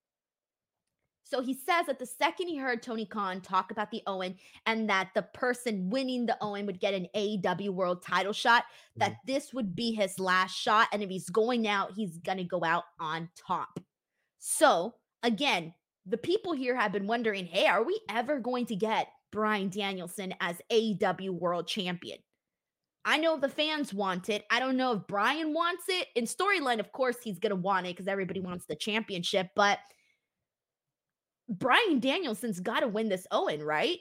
So he says that the second he heard Tony Khan talk about the Owen and that the person winning the Owen would get an A E W world title shot, that mm-hmm. this would be his last shot. And if he's going out, he's going to go out on top. So again, the people here have been wondering, hey, are we ever going to get Bryan Danielson as A E W world champion? I know the fans want it. I don't know if Bryan wants it. In storyline, of course, he's going to want it because everybody wants the championship, but Bryan Danielson's got to win this Owen, right?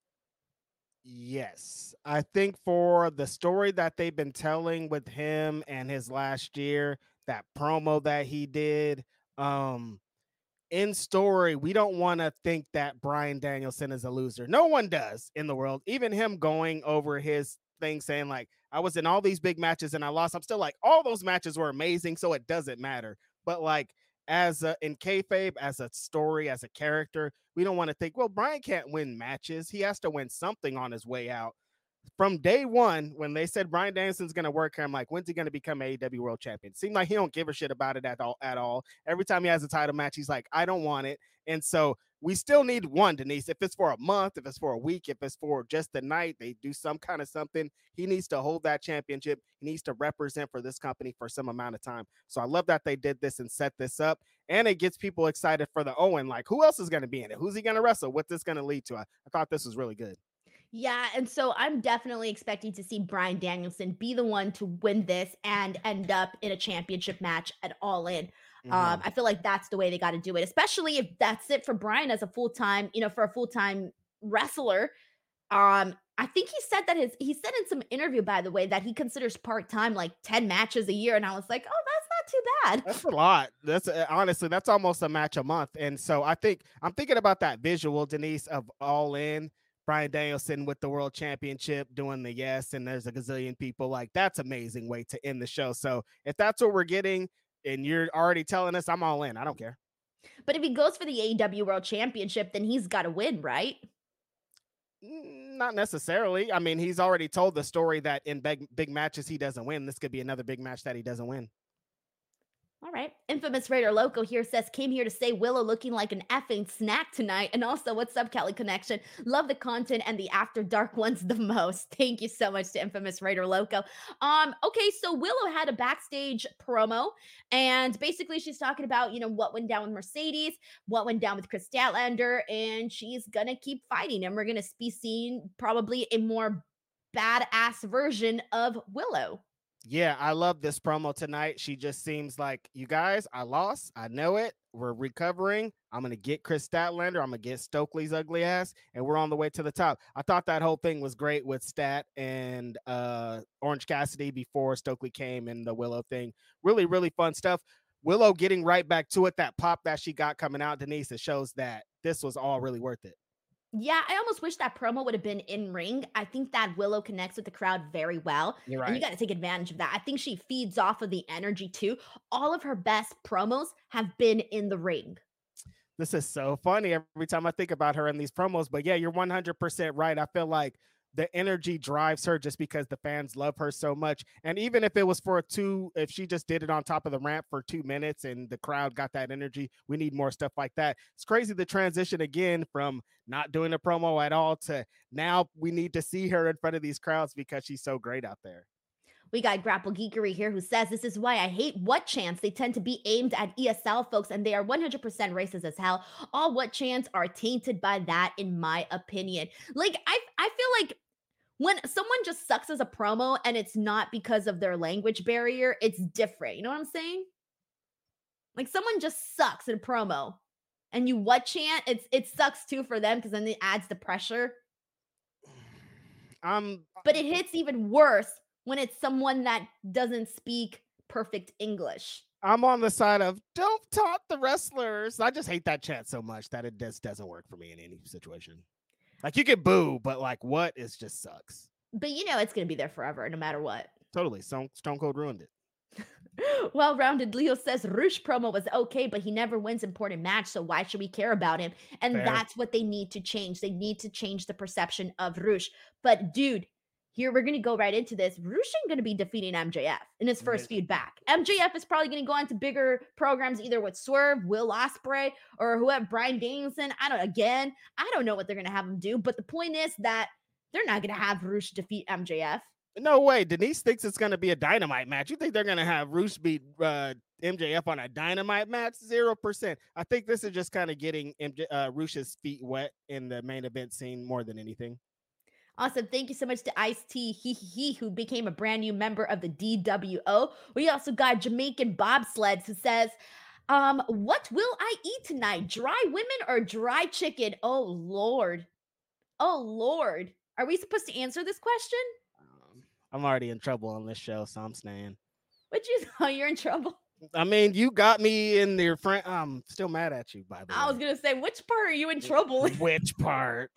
Yes. I think for the story that they've been telling with him and his last year, that promo that he did, um, in story, we don't want to think that Bryan Danielson is a loser. No one does in the world. Even him going over his thing saying like, I was in all these big matches and I lost. I'm still like, all those matches were amazing, so it doesn't matter. But like, as a, in kayfabe, as a story, as a character, we don't want to think, well, Bryan can't win matches. He has to win something on his way out. From day one, when they said Bryan Danielson's going to work here, I'm like, when's he going to become A E W world champion? Seemed like he don't give a shit about it at all. At all. Every time he has a title match, he's like, I don't want it. And so we still need one, Denise. If it's for a month, if it's for a week, if it's for just the night, they do some kind of something. He needs to hold that championship. He needs to represent for this company for some amount of time. So I love that they did this and set this up. And it gets people excited for the Owen. Like, who else is going to be in it? Who's he going to wrestle? What's this going to lead to? I, I thought this was really good. Yeah, and so I'm definitely expecting to see Bryan Danielson be the one to win this and end up in a championship match at All In. Mm-hmm. Um, I feel like that's the way they got to do it, especially if that's it for Bryan as a full-time, you know, for a full-time wrestler. Um, I think he said that his, he said in some interview, by the way, that he considers part-time like ten matches a year. And I was like, oh, that's not too bad. That's a lot. That's uh, honestly, that's almost a match a month. And so I think I'm thinking about that visual, Denise, of All In. Bryan Danielson with the world championship doing the yes, and there's a gazillion people. Like, that's amazing way to end the show. So if that's what we're getting and you're already telling us, I'm all in. I don't care. But if he goes for the A E W world championship, then he's got to win, right? Mm, Not necessarily. I mean, he's already told the story that in big big matches he doesn't win. This could be another big match that he doesn't win. All right. Infamous Raider Loco here says, came here to say Willow looking like an effing snack tonight. And also, what's up, Kelly Connection? Love the content and the After Dark ones the most. Thank you so much to Infamous Raider Loco. Um, okay, so Willow had a backstage promo, and basically she's talking about, you know, what went down with Mercedes, what went down with Chris Statlander, and she's gonna keep fighting, and we're gonna be seeing probably a more badass version of Willow. Yeah, I love this promo tonight. She just seems like, you guys, I lost. I know it. We're recovering. I'm going to get Chris Statlander. I'm going to get Stokely's ugly ass, and we're on the way to the top. I thought that whole thing was great with Stat and uh, Orange Cassidy before Stokely came, and the Willow thing. Really, really fun stuff. Willow getting right back to it. That pop that she got coming out, Denise, it shows that this was all really worth it. Yeah, I almost wish that promo would have been in ring. I think that Willow connects with the crowd very well. You're right. And you got to take advantage of that. I think she feeds off of the energy too. All of her best promos have been in the ring. This is so funny every time I think about her in these promos. But yeah, you're one hundred percent right. I feel like the energy drives her just because the fans love her so much. And even if it was for a two, if she just did it on top of the ramp for two minutes and the crowd got that energy, we need more stuff like that. It's crazy the transition again from not doing a promo at all to now we need to see her in front of these crowds because she's so great out there. We got Grapple Geekery here who says, this is why I hate what chants. They tend to be aimed at E S L folks, and they are one hundred percent racist as hell. All what chants are tainted by that, in my opinion. Like, I, I feel like when someone just sucks as a promo and it's not because of their language barrier, it's different. You know what I'm saying? Like, someone just sucks in a promo and you what chant, it's it sucks too for them because then it adds the pressure. Um, but it hits even worse when it's someone that doesn't speak perfect English. I'm on the side of don't taunt the wrestlers. I just hate that chant so much that it just doesn't work for me in any situation. Like, you can boo, but like, what is just sucks. But you know, it's going to be there forever, no matter what. Totally. Stone, Stone Cold ruined it. Well-rounded Leo says Rush promo was okay, but he never wins important match, so why should we care about him? And Fair. That's what they need to change. They need to change the perception of Rush. But dude, here we're going to go right into this. Rush ain't going to be defeating M J F in his first feud back. M J F is probably going to go on to bigger programs, either with Swerve, Will Ospreay, or whoever, Bryan Danielson. I don't, again, I don't know what they're going to have him do, but the point is that they're not going to have Rush defeat M J F. No way. Denise thinks it's going to be a dynamite match. You think they're going to have Rush beat uh, M J F on a dynamite match? Zero percent. I think this is just kind of getting M J, uh, Rush's feet wet in the main event scene more than anything. Awesome. Thank you so much to Ice-T, he, he, he, who became a brand new member of the D W O. We also got Jamaican Bobsleds who says, um, what will I eat tonight? Dry women or dry chicken? Oh, Lord. Oh, Lord. Are we supposed to answer this question? Um, I'm already in trouble on this show, so I'm staying. What you oh, you're in trouble? I mean, you got me in your friend. I'm still mad at you, by the way. I was going to say, which part are you in trouble? Which part?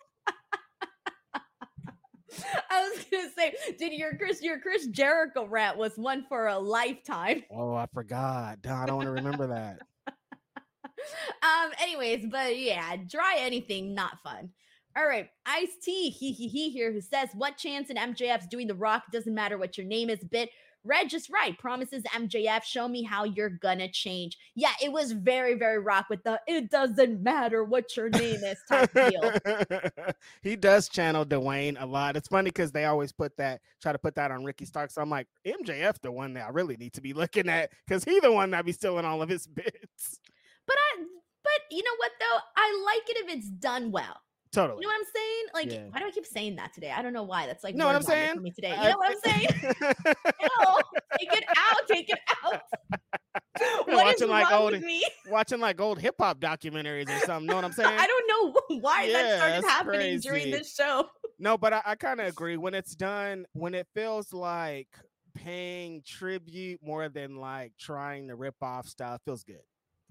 I was gonna say, did your Chris your Chris Jericho rant was one for a lifetime? Oh, I forgot. I don't want to remember that. um. Anyways, but yeah, dry anything, not fun. All right, Ice-T, he he he here who says, what chance in M J F's doing the Rock? Doesn't matter what your name is, bit. Reg is right. Promises M J F, show me how you're gonna change. Yeah, it was very, very Rock with the it doesn't matter what your name is type deal. He does channel Dwayne a lot. It's funny because they always put that, try to put that on Ricky Starks. So I'm like, M J F the one that I really need to be looking at because he the one that be stealing all of his bits. But I, but you know what though? I like it if it's done well. Totally. You know what I'm saying? Like, yeah. Why do I keep saying that today? I don't know why. That's like, know what I'm saying? For me today. You know what I'm saying? No, take it out. Take it out. What watching is like wrong old, with me? Watching like old hip hop documentaries or something. Know what I'm saying? I don't know why yeah, that started happening crazy. during this show. No, but I, I kind of agree. When it's done, when it feels like paying tribute more than like trying to rip off stuff, feels good.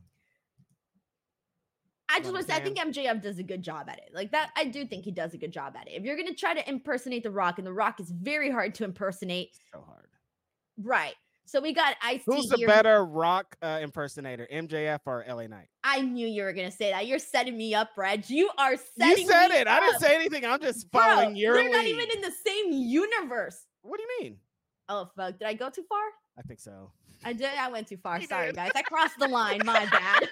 I just want to say, I think M J F does a good job at it. Like that, I do think he does a good job at it. If you're going to try to impersonate The Rock, and The Rock is very hard to impersonate. So hard. Right. So we got Ice-T Who's the here. better Rock uh, impersonator, M J F or L A Knight? I knew you were gonna say that. You're setting me up, Reg. You are setting. You said me it. Up. I didn't say anything. I'm just Bro, following your they're lead. not even in the same universe. What do you mean? Oh fuck! Did I go too far? I think so. I did. I went too far. You Sorry, did. guys. I crossed the line. My bad.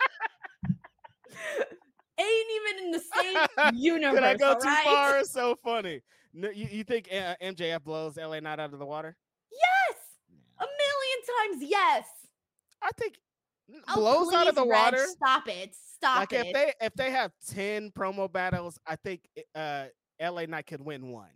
Ain't even in the same universe. Did I go too right? far? It's so funny. No, you, you think uh, M J F blows L A Knight out of the water? Yes, a million times yes. I think Oh, blows out of please, the Reg, water. Stop it. Stop Like it. if they if they have ten promo battles, I think uh, L A Knight could win one.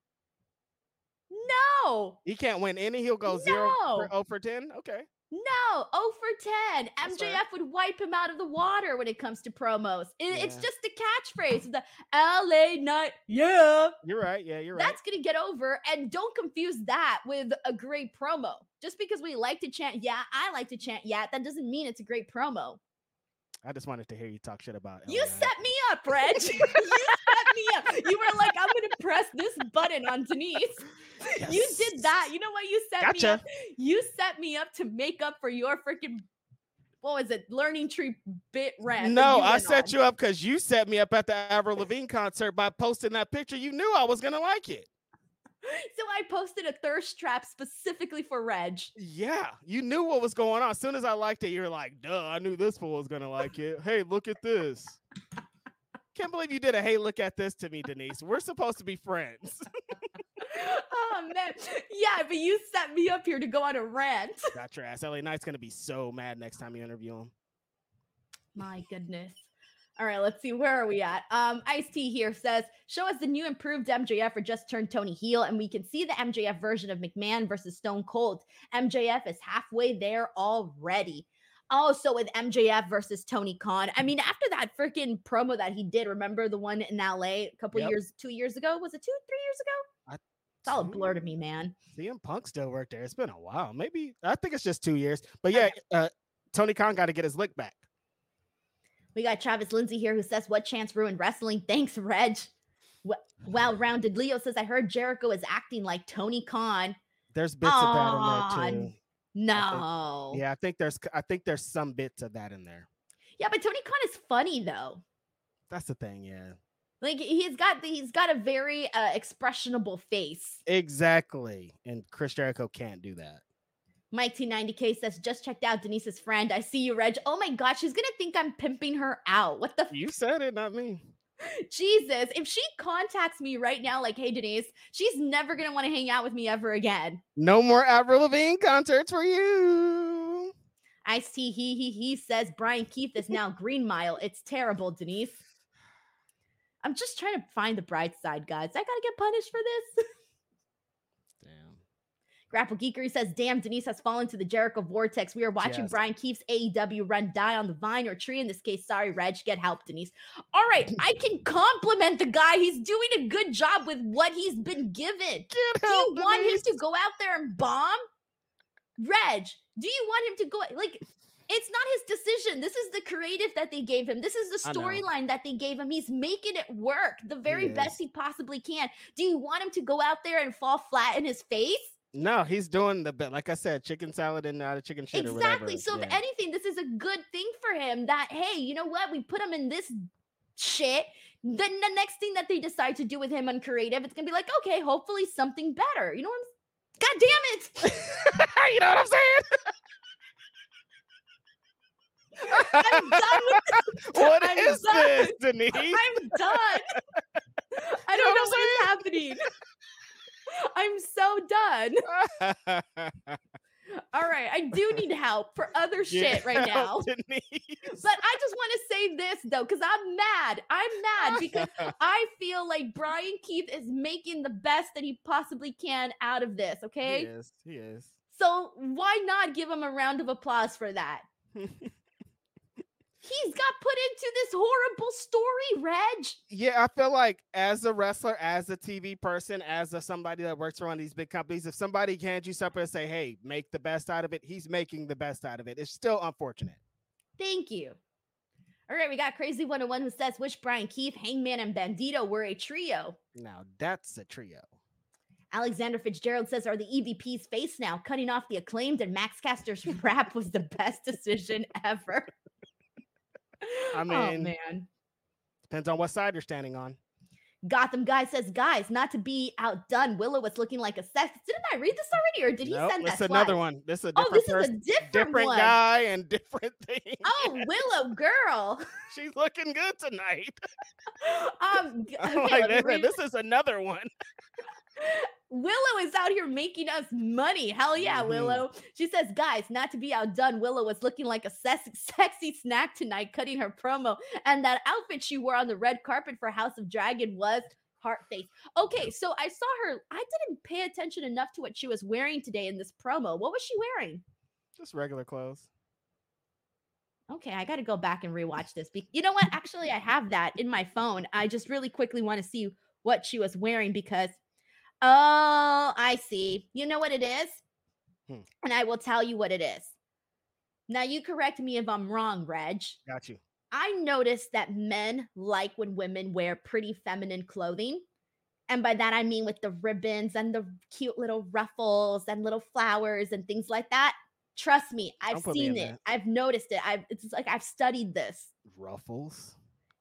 No. He can't win any. He'll go zero No. for zero for ten. Okay. No, oh for ten. That's M J F fair. would wipe him out of the water when it comes to promos. It- It's Yeah. just a catchphrase. The L A Knight, yeah. You're right. Yeah, you're right. That's going to get over. And don't confuse that with a great promo. Just because we like to chant, yeah, I like to chant, yeah, that doesn't mean it's a great promo. I just wanted to hear you talk shit about You L A Knight. set me up, Reg. you set me up. You were like, I'm going to press this button on Denise. You Yes. did that. You know what? You set me Gotcha. up. You set me up to make up for your freaking, what was it, Learning Tree bit rant. that No, you I went set on. you up because you set me up at the Avril Lavigne concert by posting that picture. You knew I was gonna like it. So I posted a thirst trap specifically for Reg. Yeah, you knew what was going on. As soon as I liked it, you were like, duh, I knew this fool was gonna like it. Hey, look at this. Can't believe you did a hey, look at this to me, Denise. We're supposed to be friends. Oh man, yeah, but you set me up here to go on a rant. Got your ass. L A Knight's gonna be so mad next time you interview him. My goodness. All right, let's see. Where are we at? Um, Ice-T here says, show us the new improved M J F or just turned Tony heel, and we can see the M J F version of McMahon versus Stone Cold. M J F is halfway there already. Also with M J F versus Tony Khan. I mean, after that freaking promo that he did, remember the one in L A a couple Yep. years, two years ago? Was it two, three years ago? I- It's all a blur to me, man. C M Punk still worked there. It's been a while. Maybe I think it's just two years. But yeah, uh, Tony Khan got to get his lick back. We got Travis Lindsay here who says, what chance ruined wrestling? Thanks, Reg. Well-rounded Leo says, I heard Jericho is acting like Tony Khan. There's bits of that Aw, in there too. No. Yeah, I think there's I think there's some bits of that in there. Yeah, but Tony Khan is funny though. That's the thing, yeah. Like he's got he's got a very uh, expressionable face. Exactly. And Chris Jericho can't do that. Mike T ninety K says, just checked out Denise's friend. I see you, Reg. Oh my gosh, she's gonna think I'm pimping her out. What the You said it, not me. Jesus, if she contacts me right now, like, hey, Denise, she's never going to want to hang out with me ever again. No more Avril Lavigne concerts for you. Ice-T, he, he, he says Brian Keith is now Green Mile. It's terrible, Denise. I'm just trying to find the bright side, guys. I got to get punished for this. Damn. Grapple Geekery says, damn, Denise has fallen to the Jericho vortex. We are watching Yes. Brian Keith's A E W run die on the vine or tree in this case. Sorry, Reg. Get help, Denise. All right, I can compliment the guy. He's doing a good job with what he's been given. Get Do you help, want Denise. him to go out there and bomb? Reg, do you want him to go? Like, it's not his decision. This is the creative that they gave him. This is the I know. storyline that they gave him. He's making it work the very He best is. he possibly can. Do you want him to go out there and fall flat in his face? No, he's doing the bit. Like I said, chicken salad and not a chicken shit or whatever. Exactly. So, if Yeah. anything, this is a good thing for him that, hey, you know what? We put him in this shit. Then the next thing that they decide to do with him on creative, it's going to be like, okay, hopefully something better. You know what I'm God damn it. You know what I'm saying? I'm done with this. What I'm is done. this, Denise? I'm done. I know don't what know I'm what is happening. I'm so done. All right. I do need help for other shit right now. Denise. But I just want to say this though, because I'm mad. I'm mad because I feel like Brian Keith is making the best that he possibly can out of this. He Okay. is. He is. So why not give him a round of applause for that? He's got put into this horrible story, Reg. Yeah, I feel like as a wrestler, as a T V person, as a somebody that works around these big companies, if somebody hands you something and say, hey, make the best out of it, he's making the best out of it. It's still unfortunate. Thank you. All right, we got Crazy one oh one who says, wish Brian Keith, Hangman, and Bandito were a trio. Now, that's a trio. Alexander Fitzgerald says, are the E V Ps face now? Cutting off the Acclaimed and Max Caster's rap was the best decision ever. I mean, oh, man. Depends on what side you're standing on. Gotham Guy says, guys, not to be outdone, Willow was looking like a sex. Didn't I read this already, or did he nope, send that? This is another one. This is a different oh, this person, is a different, different one. guy and different thing. Oh, Willow girl. She's looking good tonight. um, okay, like, let me this, this is another one. Willow is out here making us money. Hell yeah, mm-hmm. Willow. She says, guys, not to be outdone, Willow was looking like a sexy, sexy snack tonight, cutting her promo. And that outfit she wore on the red carpet for House of Dragon was heart face. Okay, so I saw her. I didn't pay attention enough to what she was wearing today in this promo. What was she wearing? Just regular clothes. Okay, I got to go back and rewatch this. You know what? Actually, I have that in my phone. I just really quickly want to see what she was wearing because Oh, I see. You know what it is? Hmm. And I will tell you what it is. Now, you correct me if I'm wrong, Reg. Got you. I noticed that men like when women wear pretty feminine clothing. And by that, I mean with the ribbons and the cute little ruffles and little flowers and things like that. Trust me, I've seen it. That. I've noticed it. I've It's like I've studied this. Ruffles?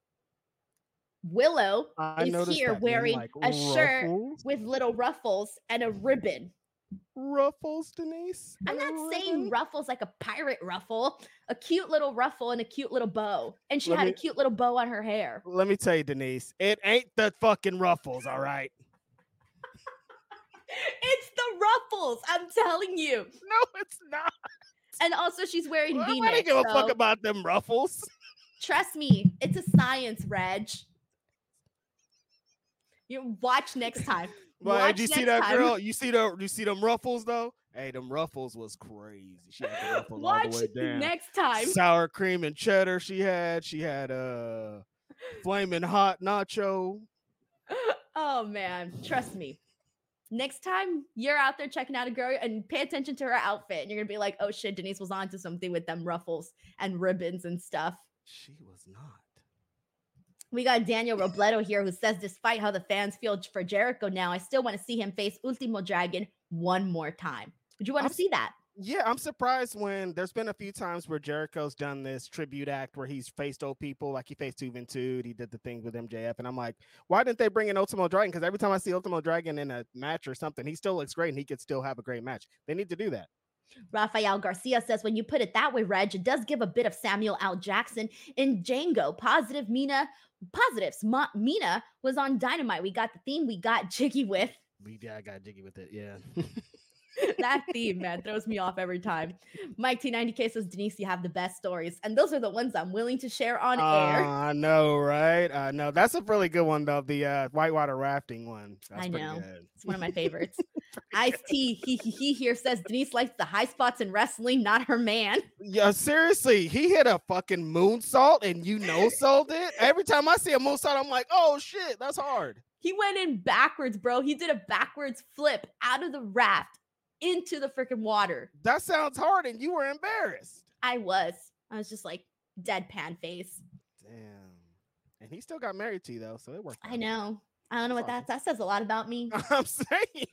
Willow I is here wearing like a ruffles? shirt with little ruffles and a ribbon. Ruffles, Denise? I'm not ribbon? saying ruffles like a pirate ruffle. A cute little ruffle and a cute little bow. And she let had me, a cute little bow on her hair. Let me tell you, Denise, it ain't the fucking ruffles, all right? It's the ruffles, I'm telling you. No, it's not. And also she's wearing well, V-neck. I don't give so a fuck about them ruffles. Trust me, it's a science, Reg. You watch next time. Well, watch did you see that time. girl? You see the you see them ruffles though? Hey, them ruffles was crazy. She had the ruffles watch all the way down. Next time. Sour cream and cheddar. She had. She had a uh, flaming hot nacho. Oh man, trust me. Next time you're out there checking out a girl and pay attention to her outfit, and you're gonna be like, "Oh shit, Denise was onto something with them ruffles and ribbons and stuff." She was not. We got Daniel Robledo here who says, despite how the fans feel for Jericho now, I still want to see him face Ultimo Dragon one more time. Would you want to see that? Yeah, I'm surprised when there's been a few times where Jericho's done this tribute act where he's faced old people, like he faced Juventud, he did the thing with M J F, and I'm like, why didn't they bring in Ultimo Dragon? Because every time I see Ultimo Dragon in a match or something, he still looks great and he could still have a great match. They need to do that. Rafael Garcia says, when you put it that way, Reg, it does give a bit of Samuel L. Jackson in Django. Positive Mina, positives. Ma- Mina was on Dynamite. We got the theme we got jiggy with. We, yeah, I got jiggy with it, yeah. That theme, man, throws me off every time. Mike T ninety K says, Denise, you have the best stories. And those are the ones I'm willing to share on uh, air. I know, right? I know. That's a really good one, though. The uh, whitewater rafting one. That's I know. It's one of my favorites. Ice-T, he, he, he here says, Denise likes the high spots in wrestling, not her man. Yeah, seriously. He hit a fucking moonsault and you know sold it. Every time I see a moonsault, I'm like, oh, shit, that's hard. He went in backwards, bro. He did a backwards flip out of the raft into the freaking water. That sounds hard, and you were embarrassed. I was. I was just like deadpan face. Damn. And he still got married to you, though, so it worked out. I know. I don't know That's what awesome. that that says a lot about me. I'm saying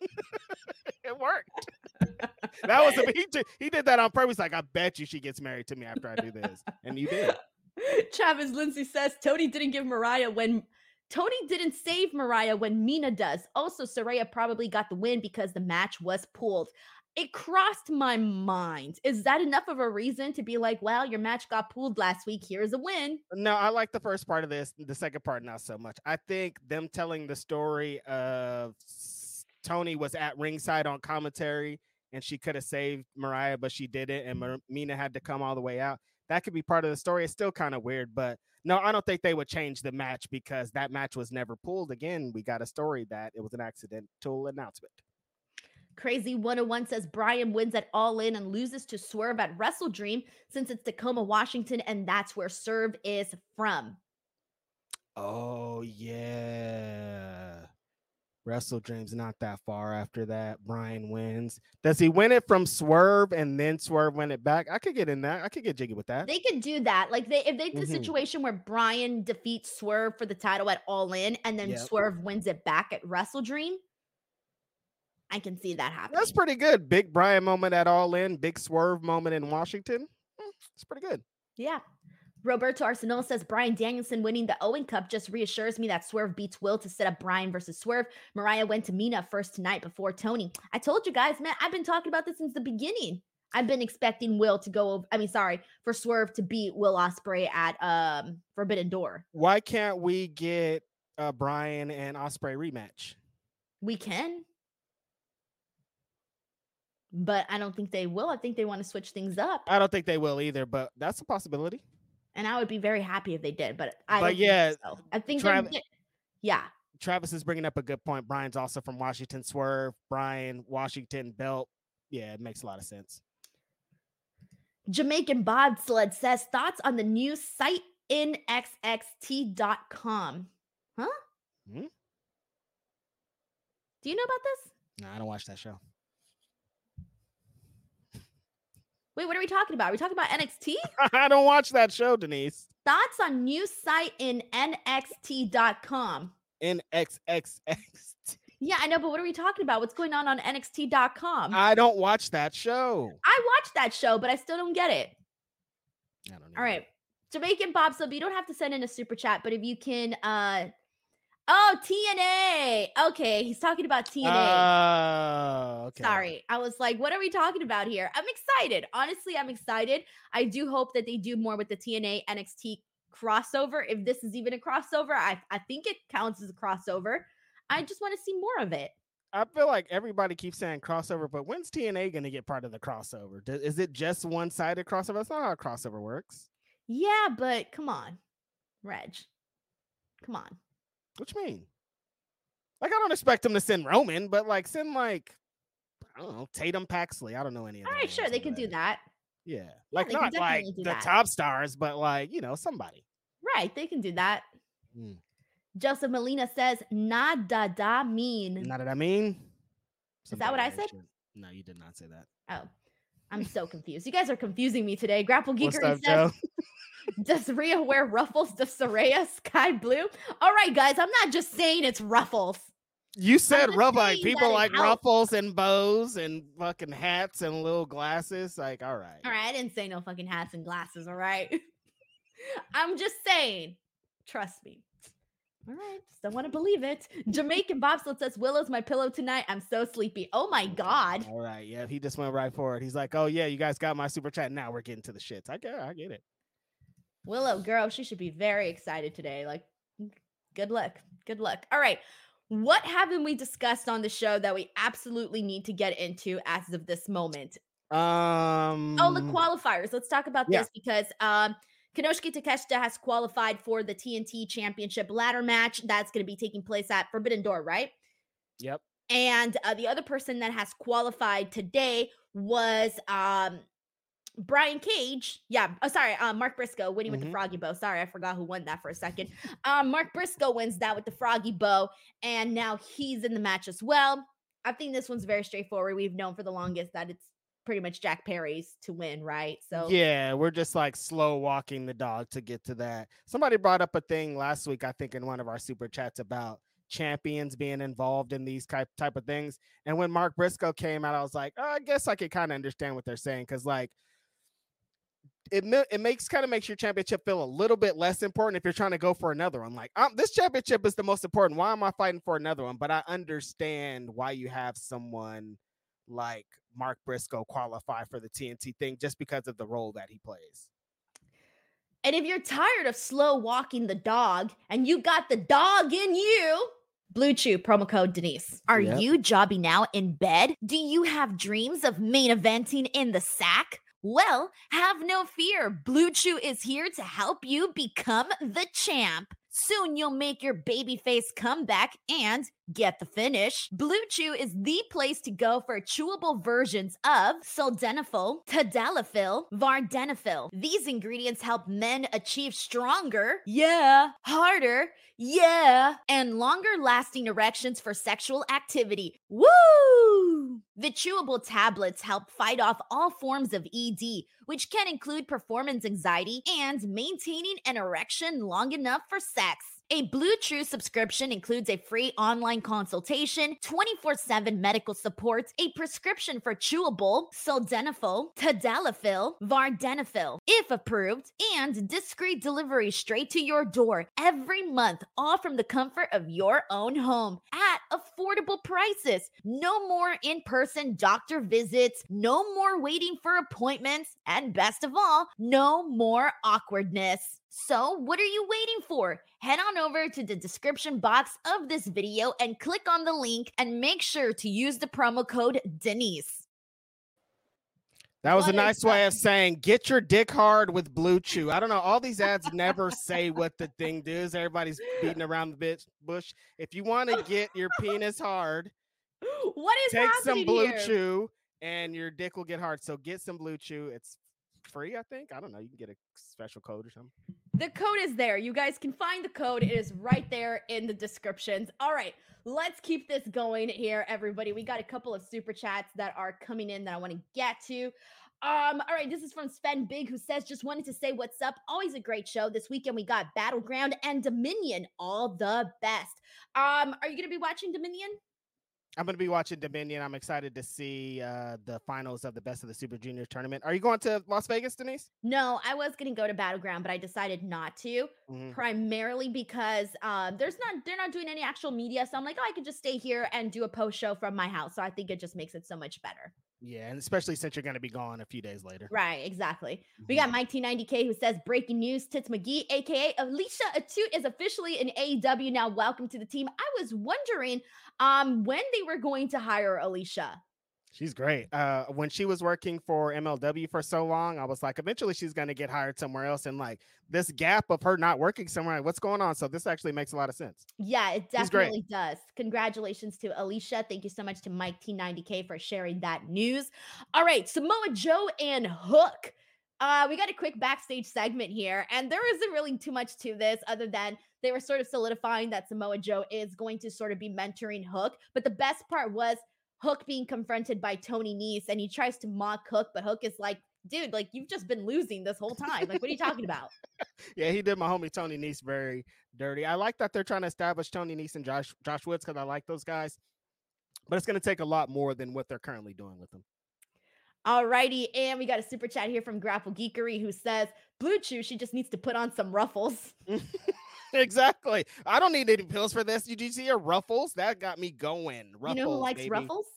it worked. That was a, he, he did that on purpose. Like, I bet you she gets married to me after I do this, and you did. Travis Lindsay says Tony didn't give Mariah when. Tony didn't save Mariah when Mina does. Also, Saraya probably got the win because the match was pulled. It crossed my mind. Is that enough of a reason to be like, well, your match got pulled last week. Here's a win. No, I like the first part of this. The second part, not so much. I think them telling the story of Tony was at ringside on commentary and she could have saved Mariah, but she didn't. And Mar- Mina had to come all the way out. That could be part of the story. It's still kind of weird, but no, I don't think they would change the match because that match was never pulled. Again, we got a story that it was an accidental announcement. Crazy one oh one says Brian wins at All In and loses to Swerve at Wrestle Dream since it's Tacoma, Washington, and that's where Swerve is from. Oh, yeah. Wrestle Dream's not that far after that. Brian wins. Does he win it from Swerve and then Swerve win it back? I could get in that. I could get jiggy with that. They could do that. Like they, if they did a mm-hmm. situation where Brian defeats Swerve for the title at All In and then yep. Swerve wins it back at Wrestle Dream, I can see that happening. That's pretty good. Big Brian moment at All In. Big Swerve moment in Washington. It's pretty good. Yeah. Roberto Arsenal says Bryan Danielson winning the Owen Cup just reassures me that Swerve beats Will to set up Bryan versus Swerve. Mariah went to Mina first tonight before Tony. I told you guys, man, I've been talking about this since the beginning. I've been expecting Will to go over, I mean, sorry, for Swerve to beat Will Ospreay at um, Forbidden Door. Why can't we get a Bryan and Ospreay rematch? We can. But I don't think they will. I think they want to switch things up. I don't think they will either, but that's a possibility. And I would be very happy if they did. But I but don't yeah, think so. I think Trav- they're, yeah. Travis is bringing up a good point. Bryan's also from Washington. Swerve, Bryan, Washington, belt. Yeah, it makes a lot of sense. Jamaican Bobsled says thoughts on the new site in X X T dot com. Huh? Hmm? Do you know about this? No, I don't watch that show. Wait, what are we talking about? Are we talking about N X T? I don't watch that show, Denise. Thoughts on new site in N X T dot com. N X X X T. Yeah, I know, but what are we talking about? What's going on on N X T dot com? I don't watch that show. I watched that show, but I still don't get it. I don't know. All right. Jamaican Bob Sub, you don't have to send in a super chat, but if you can uh oh, T N A. Okay, he's talking about T N A. Oh, uh, okay. Sorry. I was like, what are we talking about here? I'm excited. Honestly, I'm excited. I do hope that they do more with the T N A N X T crossover. If this is even a crossover, I, I think it counts as a crossover. I just want to see more of it. I feel like everybody keeps saying crossover, but when's T N A going to get part of the crossover? Does, is it just one-sided crossover? That's not how a crossover works. Yeah, but come on, Reg. Come on. What you mean? Like, I don't expect them to send Roman, but like send like, I don't know, Tatum Paxley. I don't know any of them. All right, sure, they can do that. Yeah. Yeah, like they not can like definitely do the that. top stars, but like, you know, somebody. Right, they can do that. Mm. Joseph Molina says, nada da mean. Not that I mean. Is that what I said? No, you did not say that. Oh, I'm so confused. You guys are confusing me today. Grapple What's Geekery up, says, Joe? does Rhea wear ruffles to Saraya sky blue? All right, guys, I'm not just saying it's ruffles. You said just ruffle, like saying people that it like helps. ruffles and bows and fucking hats and little glasses. Like, all right. All right, I didn't say no fucking hats and glasses, all right? I'm just saying. Trust me. All right, just don't want to believe it. Jamaican Bobsled says, Willow's my pillow tonight. I'm so sleepy. Oh my God. All right. Yeah, he just went right for it. He's like, oh, yeah, you guys got my super chat. Now we're getting to the shits. I get it. I get it. Willow, girl, she should be very excited today. Like, good luck. Good luck. All right. What haven't we discussed on the show that we absolutely need to get into as of this moment? Um. Oh, the qualifiers. Let's talk about yeah. this because um, Kanosuke Takeshita has qualified for the T N T Championship ladder match. That's going to be taking place at Forbidden Door, right? Yep. And uh, the other person that has qualified today was um, Brian Cage. Yeah. Oh, sorry. Uh, Mark Briscoe winning Mhm. with the Froggy Bow. Sorry, I forgot who won that for a second. Um, Mark Briscoe wins that with the Froggy Bow, and now he's in the match as well. I think this one's very straightforward. We've known for the longest that it's pretty much Jack Perry's to win, right? So yeah, we're just like slow walking the dog to get to that. Somebody brought up a thing last week, I think, in one of our super chats about champions being involved in these type type of things. And when Mark Briscoe came out, I was like, oh, I guess I could kind of understand what they're saying, because like it it makes kind of makes your championship feel a little bit less important if you're trying to go for another one. Like, um, this championship is the most important. Why am I fighting for another one? But I understand why you have someone like Mark Briscoe qualify for the T N T thing just because of the role that he plays. And if you're tired of slow walking the dog and you got the dog in you, Blue Chew, promo code Denise. Are Yep. you jobbing now in bed? Do you have dreams of main eventing in the sack? Well, have no fear. Blue Chew is here to help you become the champ. Soon you'll make your babyface comeback and get the finish. Blue Chew is the place to go for chewable versions of sildenafil, tadalafil, vardenafil. These ingredients help men achieve stronger, yeah, harder, yeah, and longer lasting erections for sexual activity. Woo! The chewable tablets help fight off all forms of E D, which can include performance anxiety and maintaining an erection long enough for sex. A Blue Chew subscription includes a free online consultation, twenty-four seven medical support, a prescription for chewable, sildenafil, tadalafil, vardenafil, if approved, and discreet delivery straight to your door every month, all from the comfort of your own home at affordable prices. No more in-person doctor visits, no more waiting for appointments, and best of all, no more awkwardness. So what are you waiting for? Head on over to the description box of this video and click on the link and make sure to use the promo code Denise. That was What a nice is way up? of saying get your dick hard with Blue Chew. I don't know. All these ads never say what the thing does. Everybody's beating around the bitch bush. If you want to get your penis hard, What is take some happening Blue here? Chew and your dick will get hard. So get some Blue Chew. It's free, I think. I don't know. You can get a special code or something. The code is there. You guys can find the code. It is right there in the descriptions. All right, let's keep this going here, everybody. We got a couple of super chats that are coming in that I want to get to. Um, all right, this is from Sven Big, who says, just wanted to say what's up. Always a great show. This weekend we got Battleground and Dominion. All the best. Um, are you going to be watching Dominion? I'm going to be watching Dominion. I'm excited to see uh, the finals of the Best of the Super Junior tournament. Are you going to Las Vegas, Denise? No, I was going to go to Battleground, but I decided not to, Mhm. primarily because uh, there's not they're not doing any actual media. So I'm like, oh, I could just stay here and do a post show from my house. So I think it just makes it so much better. Yeah, and especially since you're going to be gone a few days later. Right, exactly. We got Mike T ninety K who says, breaking news, Tits McGee, aka Alicia Atout, is officially in A E W now. Welcome to the team. I was wondering um, when they were going to hire Alicia. She's great. Uh, when she was working for M L W for so long, I was like, eventually she's going to get hired somewhere else. And like this gap of her not working somewhere, what's going on? So this actually makes a lot of sense. Yeah, it definitely does. Congratulations to Alicia. Thank you so much to Mike T ninety K for sharing that news. All right, Samoa Joe and Hook. Uh, we got a quick backstage segment here, and there isn't really too much to this other than they were sort of solidifying that Samoa Joe is going to sort of be mentoring Hook. But the best part was Hook being confronted by Tony Nese, and he tries to mock Hook, but Hook is like, dude, like, you've just been losing this whole time. Like, what are you talking about? Yeah, he did my homie Tony Nese very dirty. I like that they're trying to establish Tony Nese and Josh Josh Woods because I like those guys, but it's going to take a lot more than what they're currently doing with them. All righty, and we got a super chat here from Grapple Geekery who says, Blue Chew, she just needs to put on some ruffles. Exactly. I don't need any pills for this. Did you see her ruffles? That got me going. Ruffles, you know who likes baby. ruffles?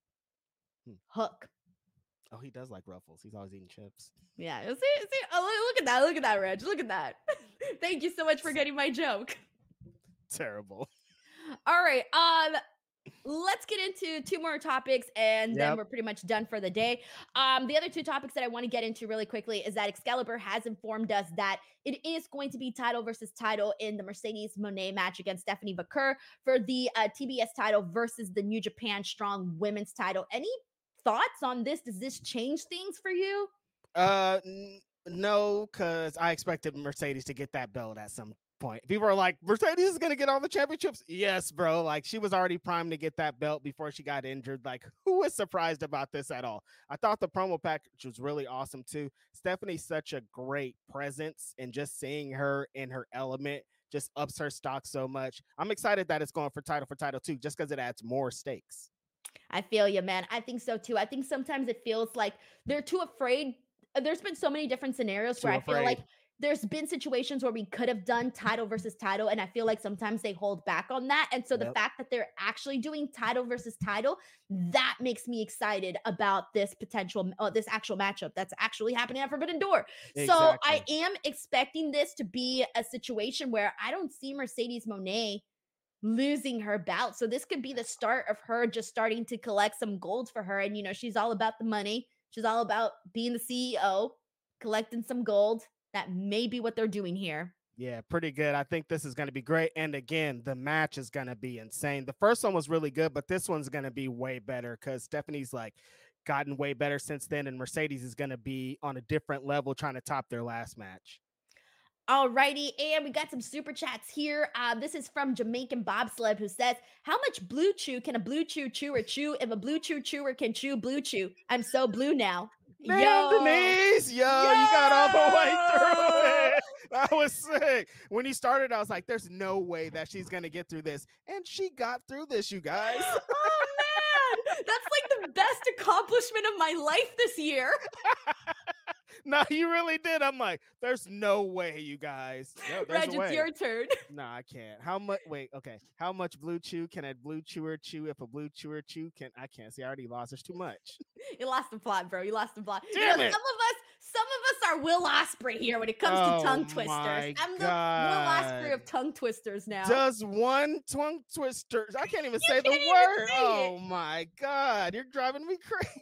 Hmm. Hook. Oh, he does like ruffles. He's always eating chips. Yeah. See, see, oh, look, look at that. Look at that, Reg. Look at that. Thank you so much for getting my joke. Terrible. All right. Um, let's get into two more topics and Yep. then we're pretty much done for the day. Um, the other two topics that I want to get into really quickly is that Excalibur has informed us that it is going to be title versus title in the Mercedes Moné match against Stephanie Vaquer for the uh, T B S title versus the New Japan Strong Women's title. Any thoughts on this? Does this change things for you? Uh, n- no, because I expected Mercedes to get that belt at some point. People are like, Mercedes is gonna get all the championships. Yes, bro. Like she was already primed to get that belt before she got injured. Like, who was surprised about this at all? I thought the promo package was really awesome too. Stephanie's such a great presence, and just seeing her in her element just ups her stock so much. I'm excited that it's going for title for title too, just because it adds more stakes. I feel you, man. I think so too. I think sometimes it feels like they're too afraid. There's been so many different scenarios Too where I afraid. feel like there's been situations where we could have done title versus title, and I feel like sometimes they hold back on that. And so the Yep. fact that they're actually doing title versus title, that makes me excited about this potential, uh, this actual matchup that's actually happening at Forbidden Door. So I Exactly. am expecting this to be a situation where I don't see Mercedes Moné losing her bout. So this could be the start of her just starting to collect some gold for her. And, you know, she's all about the money. She's all about being the C E O, collecting some gold. That may be what they're doing here. Yeah, pretty good. I think this is going to be great. And again, the match is going to be insane. The first one was really good, but this one's going to be way better because Stephanie's like gotten way better since then. And Mercedes is going to be on a different level trying to top their last match. All righty, and we got some super chats here. Uh, this is from Jamaican Bobsled who says, how much blue chew can a blue chew chewer chew if a blue chew chewer can chew blue chew? I'm so blue now. Damn, Denise, yo, you got all the way through it. That was sick. When he started, I was like, there's no way that she's going to get through this. And she got through this, you guys. Oh, man. That's like the best accomplishment of my life this year. No, you really did. I'm like, there's no way, you guys. No, there's Reg, a way. it's your turn. No, I can't. How much? Wait, okay. How much blue chew can a blue chewer chew if a blue chewer chew can? I can't see. I already lost. There's too much. You lost the plot, bro. You lost the plot. Damn you know, it. Some of us, some of us are Will Ospreay here when it comes Oh, to tongue my twisters. I'm the God. Will Ospreay of tongue twisters now. Does one tongue twister? I can't even You say can't the even word. say Oh it. my God, you're driving me crazy.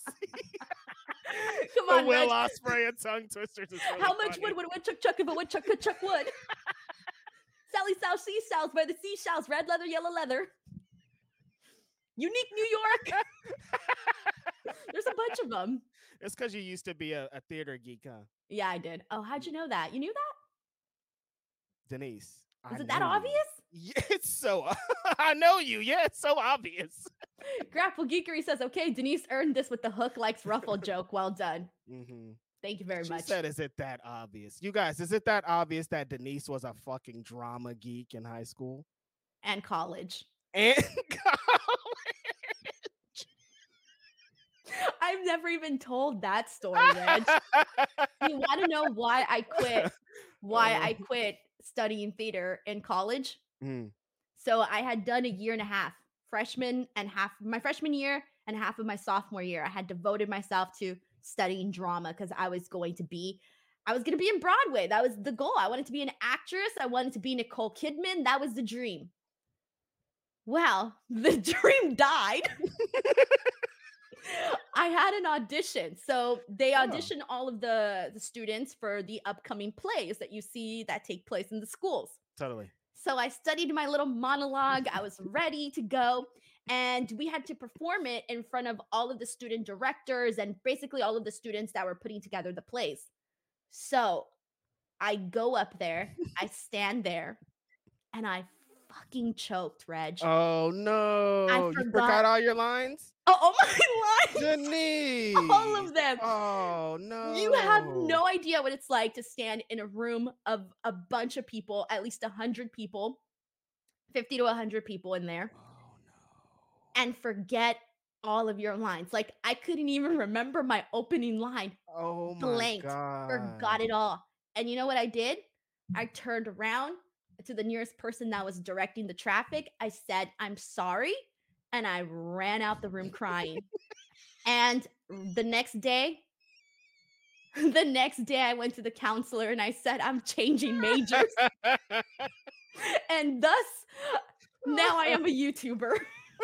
Come The on, Will Reg. Ospreay and tongue twisters is really How much funny. wood would a woodchuck chuck if a woodchuck could chuck wood? Sally South seashells by the seashells, red leather, yellow leather. Unique New York. There's a bunch of them. It's because you used to be a, a theater geek, huh? Yeah, I did. Oh, how'd you know that? You knew that? Denise. Is I it that know you. obvious? Yeah, it's so. I know you. Yeah, it's so obvious. Grapple Geekery says, okay, Denise earned this with the hook likes ruffle joke. Well done. Mm-hmm. Thank you very She much. said, is it that obvious? You guys, is it that obvious that Denise was a fucking drama geek in high school? And college. And I've never even told that story, Reg. You want to know why I quit? Why I quit studying theater in college? Mm. So I had done a year and a half, freshman and half my freshman year and half of my sophomore year. I had devoted myself to studying drama because I was going to be, I was going to be in Broadway. That was the goal. I wanted to be an actress. I wanted to be Nicole Kidman. That was the dream. Well, the dream died. I had an audition. So they audition oh. all of the, the students for the upcoming plays that you see that take place in the schools. Totally. So I studied my little monologue. I was ready to go. And we had to perform it in front of all of the student directors and basically all of the students that were putting together the plays. So I go up there, I stand there, and I fucking choked, Reg. Oh, no. I you forgot forgot all your lines? Oh, oh my lines. Denise. All of them. Oh, no. You have no idea what it's like to stand in a room of a bunch of people, at least one hundred people, fifty to one hundred people in there. Oh, no. And forget all of your lines. Like, I couldn't even remember my opening line. Oh, my Blanked. God. Forgot it all. And you know what I did? I turned around to the nearest person that was directing the traffic. I said, I'm sorry. And I ran out the room crying. And the next day, the next day I went to the counselor and I said, I'm changing majors. And thus, now I am a YouTuber.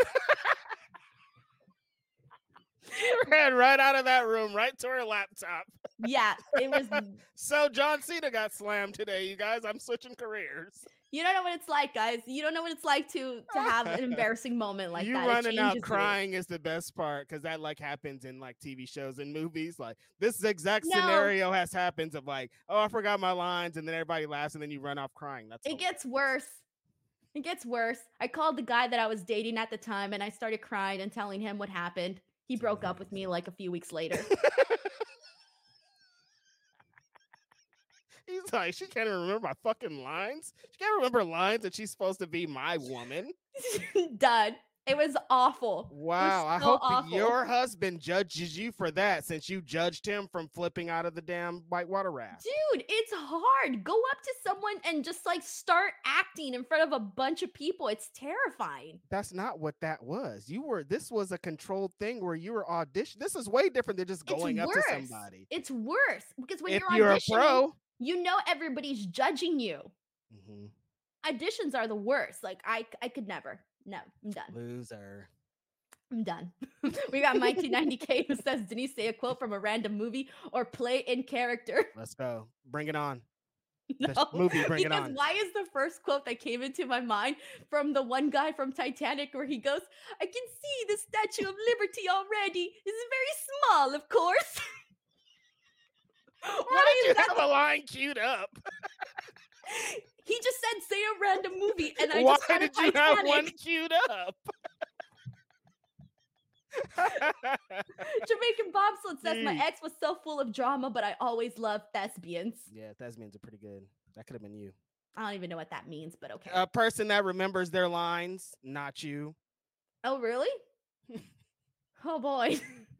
You ran right out of that room, right to her laptop. Yeah, it was. So John Cena got slammed today, you guys. I'm switching careers. You don't know what it's like, guys. You don't know what it's like to to have an embarrassing moment like you that. You running out you. crying is the best part because that like happens in like T V shows and movies. Like this exact no. scenario has happened of like, oh, I forgot my lines, and then everybody laughs, and then you run off crying. That's it hilarious. gets worse. It gets worse. I called the guy that I was dating at the time, and I started crying and telling him what happened. He broke up with me like a few weeks later. He's like, she can't even remember my fucking lines. She can't remember lines that she's supposed to be my woman. Done. It was awful. Wow. Was so I hope awful. your husband judges you for that since you judged him from flipping out of the damn whitewater raft. Dude, it's hard. Go up to someone and just like start acting in front of a bunch of people. It's terrifying. That's not what that was. You were, this was a controlled thing where you were auditioning. This is way different than just going it's up worse. to somebody. It's worse because when if you're, you're auditioning, a pro, you know everybody's judging you. Mm-hmm. Auditions are the worst. Like I, I could never. No, I'm done. Loser. I'm done. We got Mikey ninety K who says, Denise, say a quote from a random movie or play in character. Let's go. Bring it on. No, the movie, bring it because on. Why is the first quote that came into my mind from the one guy from Titanic where he goes, I can see the Statue of Liberty already. It's very small, of course. Why, Why did you have that? a line queued up? He just said, say a random movie. And I Why just did you Titanic. have one queued up? Jamaican Bobsled says my Jeez. ex was so full of drama, but I always loved thespians. Yeah, thespians are pretty good. That could have been you. I don't even know what that means, but okay. A person that remembers their lines, not you. Oh, really? Oh, boy.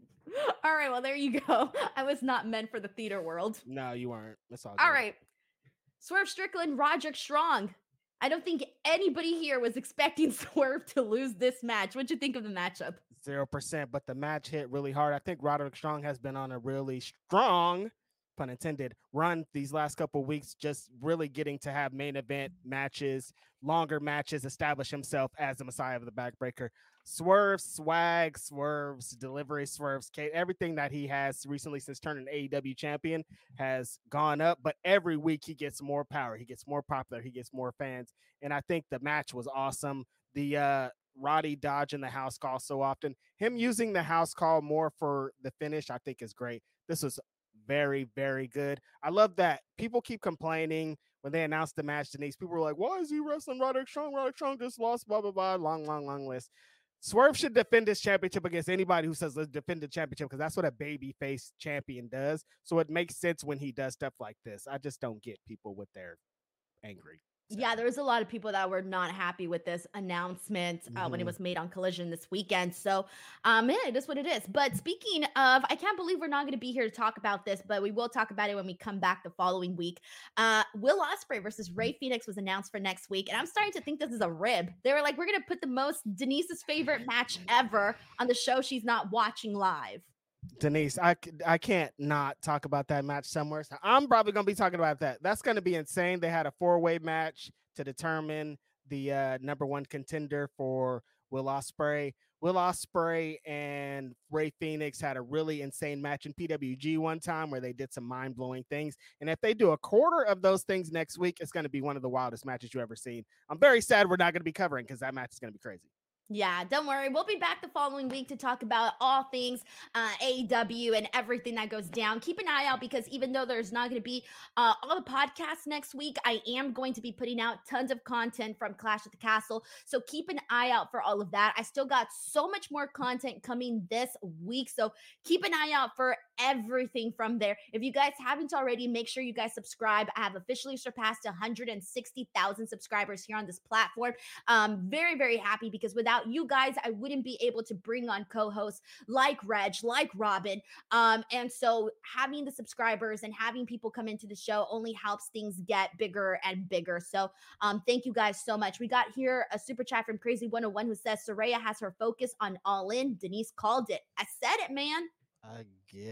All right, well, there you go. I was not meant for the theater world. No, you weren't. That's all good. All right. Swerve Strickland, Roderick Strong. I don't think anybody here was expecting Swerve to lose this match. What'd you think of the matchup? Zero percent, but the match hit really hard. I think Roderick Strong has been on a really strong, pun intended, run these last couple of weeks, just really getting to have main event matches, longer matches, establish himself as the Messiah of the Backbreaker. Swerve, swag, Swerve's delivery, Swerve's Kate, everything that he has recently since turning A E W champion has gone up, but every week he gets more power, he gets more popular, he gets more fans, and I think the match was awesome. The uh Roddy dodging the house call so often, him using the house call more for the finish, I think is great. This was very, very good. I love that people keep complaining when they announced the match, Denise. People were like, why is he wrestling Roderick Strong? Roderick Strong just lost, blah, blah, blah. Long, long, long list. Swerve should defend his championship against anybody who says let's defend the championship, because that's what a baby face champion does. So it makes sense when he does stuff like this. I just don't get people with their angry. So. Yeah, there was a lot of people that were not happy with this announcement uh, mm-hmm. when it was made on Collision this weekend. So, um, yeah, it is what it is. But speaking of, I can't believe we're not going to be here to talk about this, but we will talk about it when we come back the following week. Uh, Will Ospreay versus Rey Fenix was announced for next week, and I'm starting to think this is a rib. They were like, we're going to put the most Denise's favorite match ever on the show she's not watching live. Denise, I, I can't not talk about that match somewhere. So I'm probably going to be talking about that. That's going to be insane. They had a four-way match to determine the uh, number one contender for Will Ospreay. Will Ospreay and Rey Fenix had a really insane match in P W G one time where they did some mind-blowing things. And if they do a quarter of those things next week, it's going to be one of the wildest matches you've ever seen. I'm very sad we're not going to be covering because that match is going to be crazy. Yeah, don't worry. We'll be back the following week to talk about all things uh, A E W and everything that goes down. Keep an eye out, because even though there's not going to be uh, all the podcasts next week, I am going to be putting out tons of content from Clash at the Castle. So keep an eye out for all of that. I still got so much more content coming this week. So keep an eye out for everything from there. If you guys haven't already, make sure you guys subscribe. I have officially surpassed one hundred sixty thousand subscribers here on this platform. Um, very, very happy, because without you guys, I wouldn't be able to bring on co-hosts like Reg, like Robin. Um, and so having the subscribers and having people come into the show only helps things get bigger and bigger. So um, thank you guys so much. We got here a super chat from Crazy one oh one who says Saraya has her focus on All In. Denise called it. I said it, man. I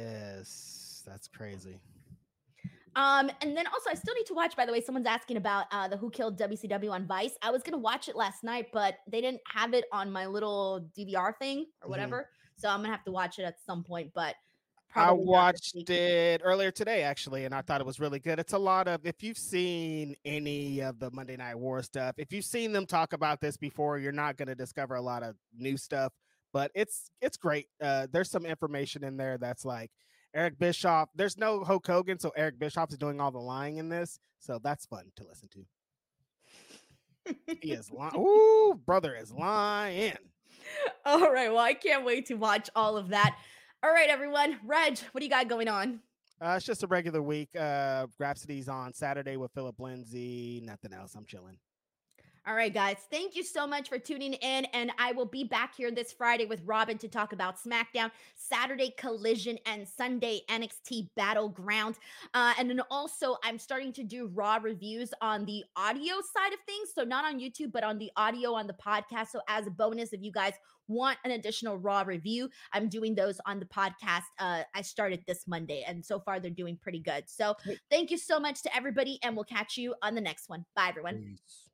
guess that's crazy. Um, and then also I still need to watch, by the way, someone's asking about uh, the Who Killed W C W on Vice. I was going to watch it last night, but they didn't have it on my little D V R thing or whatever. Mm-hmm. So I'm going to have to watch it at some point, but I watched it earlier today, actually, and I thought it was really good. It's a lot of, if you've seen any of the Monday Night War stuff, if you've seen them talk about this before, you're not going to discover a lot of new stuff, but it's, it's great. Uh, there's some information in there that's like, Eric Bischoff, there's no Hulk Hogan, so Eric Bischoff is doing all the lying in this. So that's fun to listen to. He is lying. Ooh, brother is lying. All right. Well, I can't wait to watch all of that. All right, everyone. Reg, what do you got going on? Uh, it's just a regular week. Uh, Rhapsody's on Saturday with Philip Lindsay. Nothing else. I'm chilling. All right, guys, thank you so much for tuning in, and I will be back here this Friday with Robin to talk about SmackDown, Saturday Collision, and Sunday N X T Battleground. Uh, and then also, I'm starting to do Raw reviews on the audio side of things, so not on YouTube, but on the audio on the podcast. So as a bonus, if you guys want an additional Raw review, I'm doing those on the podcast. Uh, I started this Monday, and so far they're doing pretty good. So thank you so much to everybody, and we'll catch you on the next one. Bye, everyone. Peace.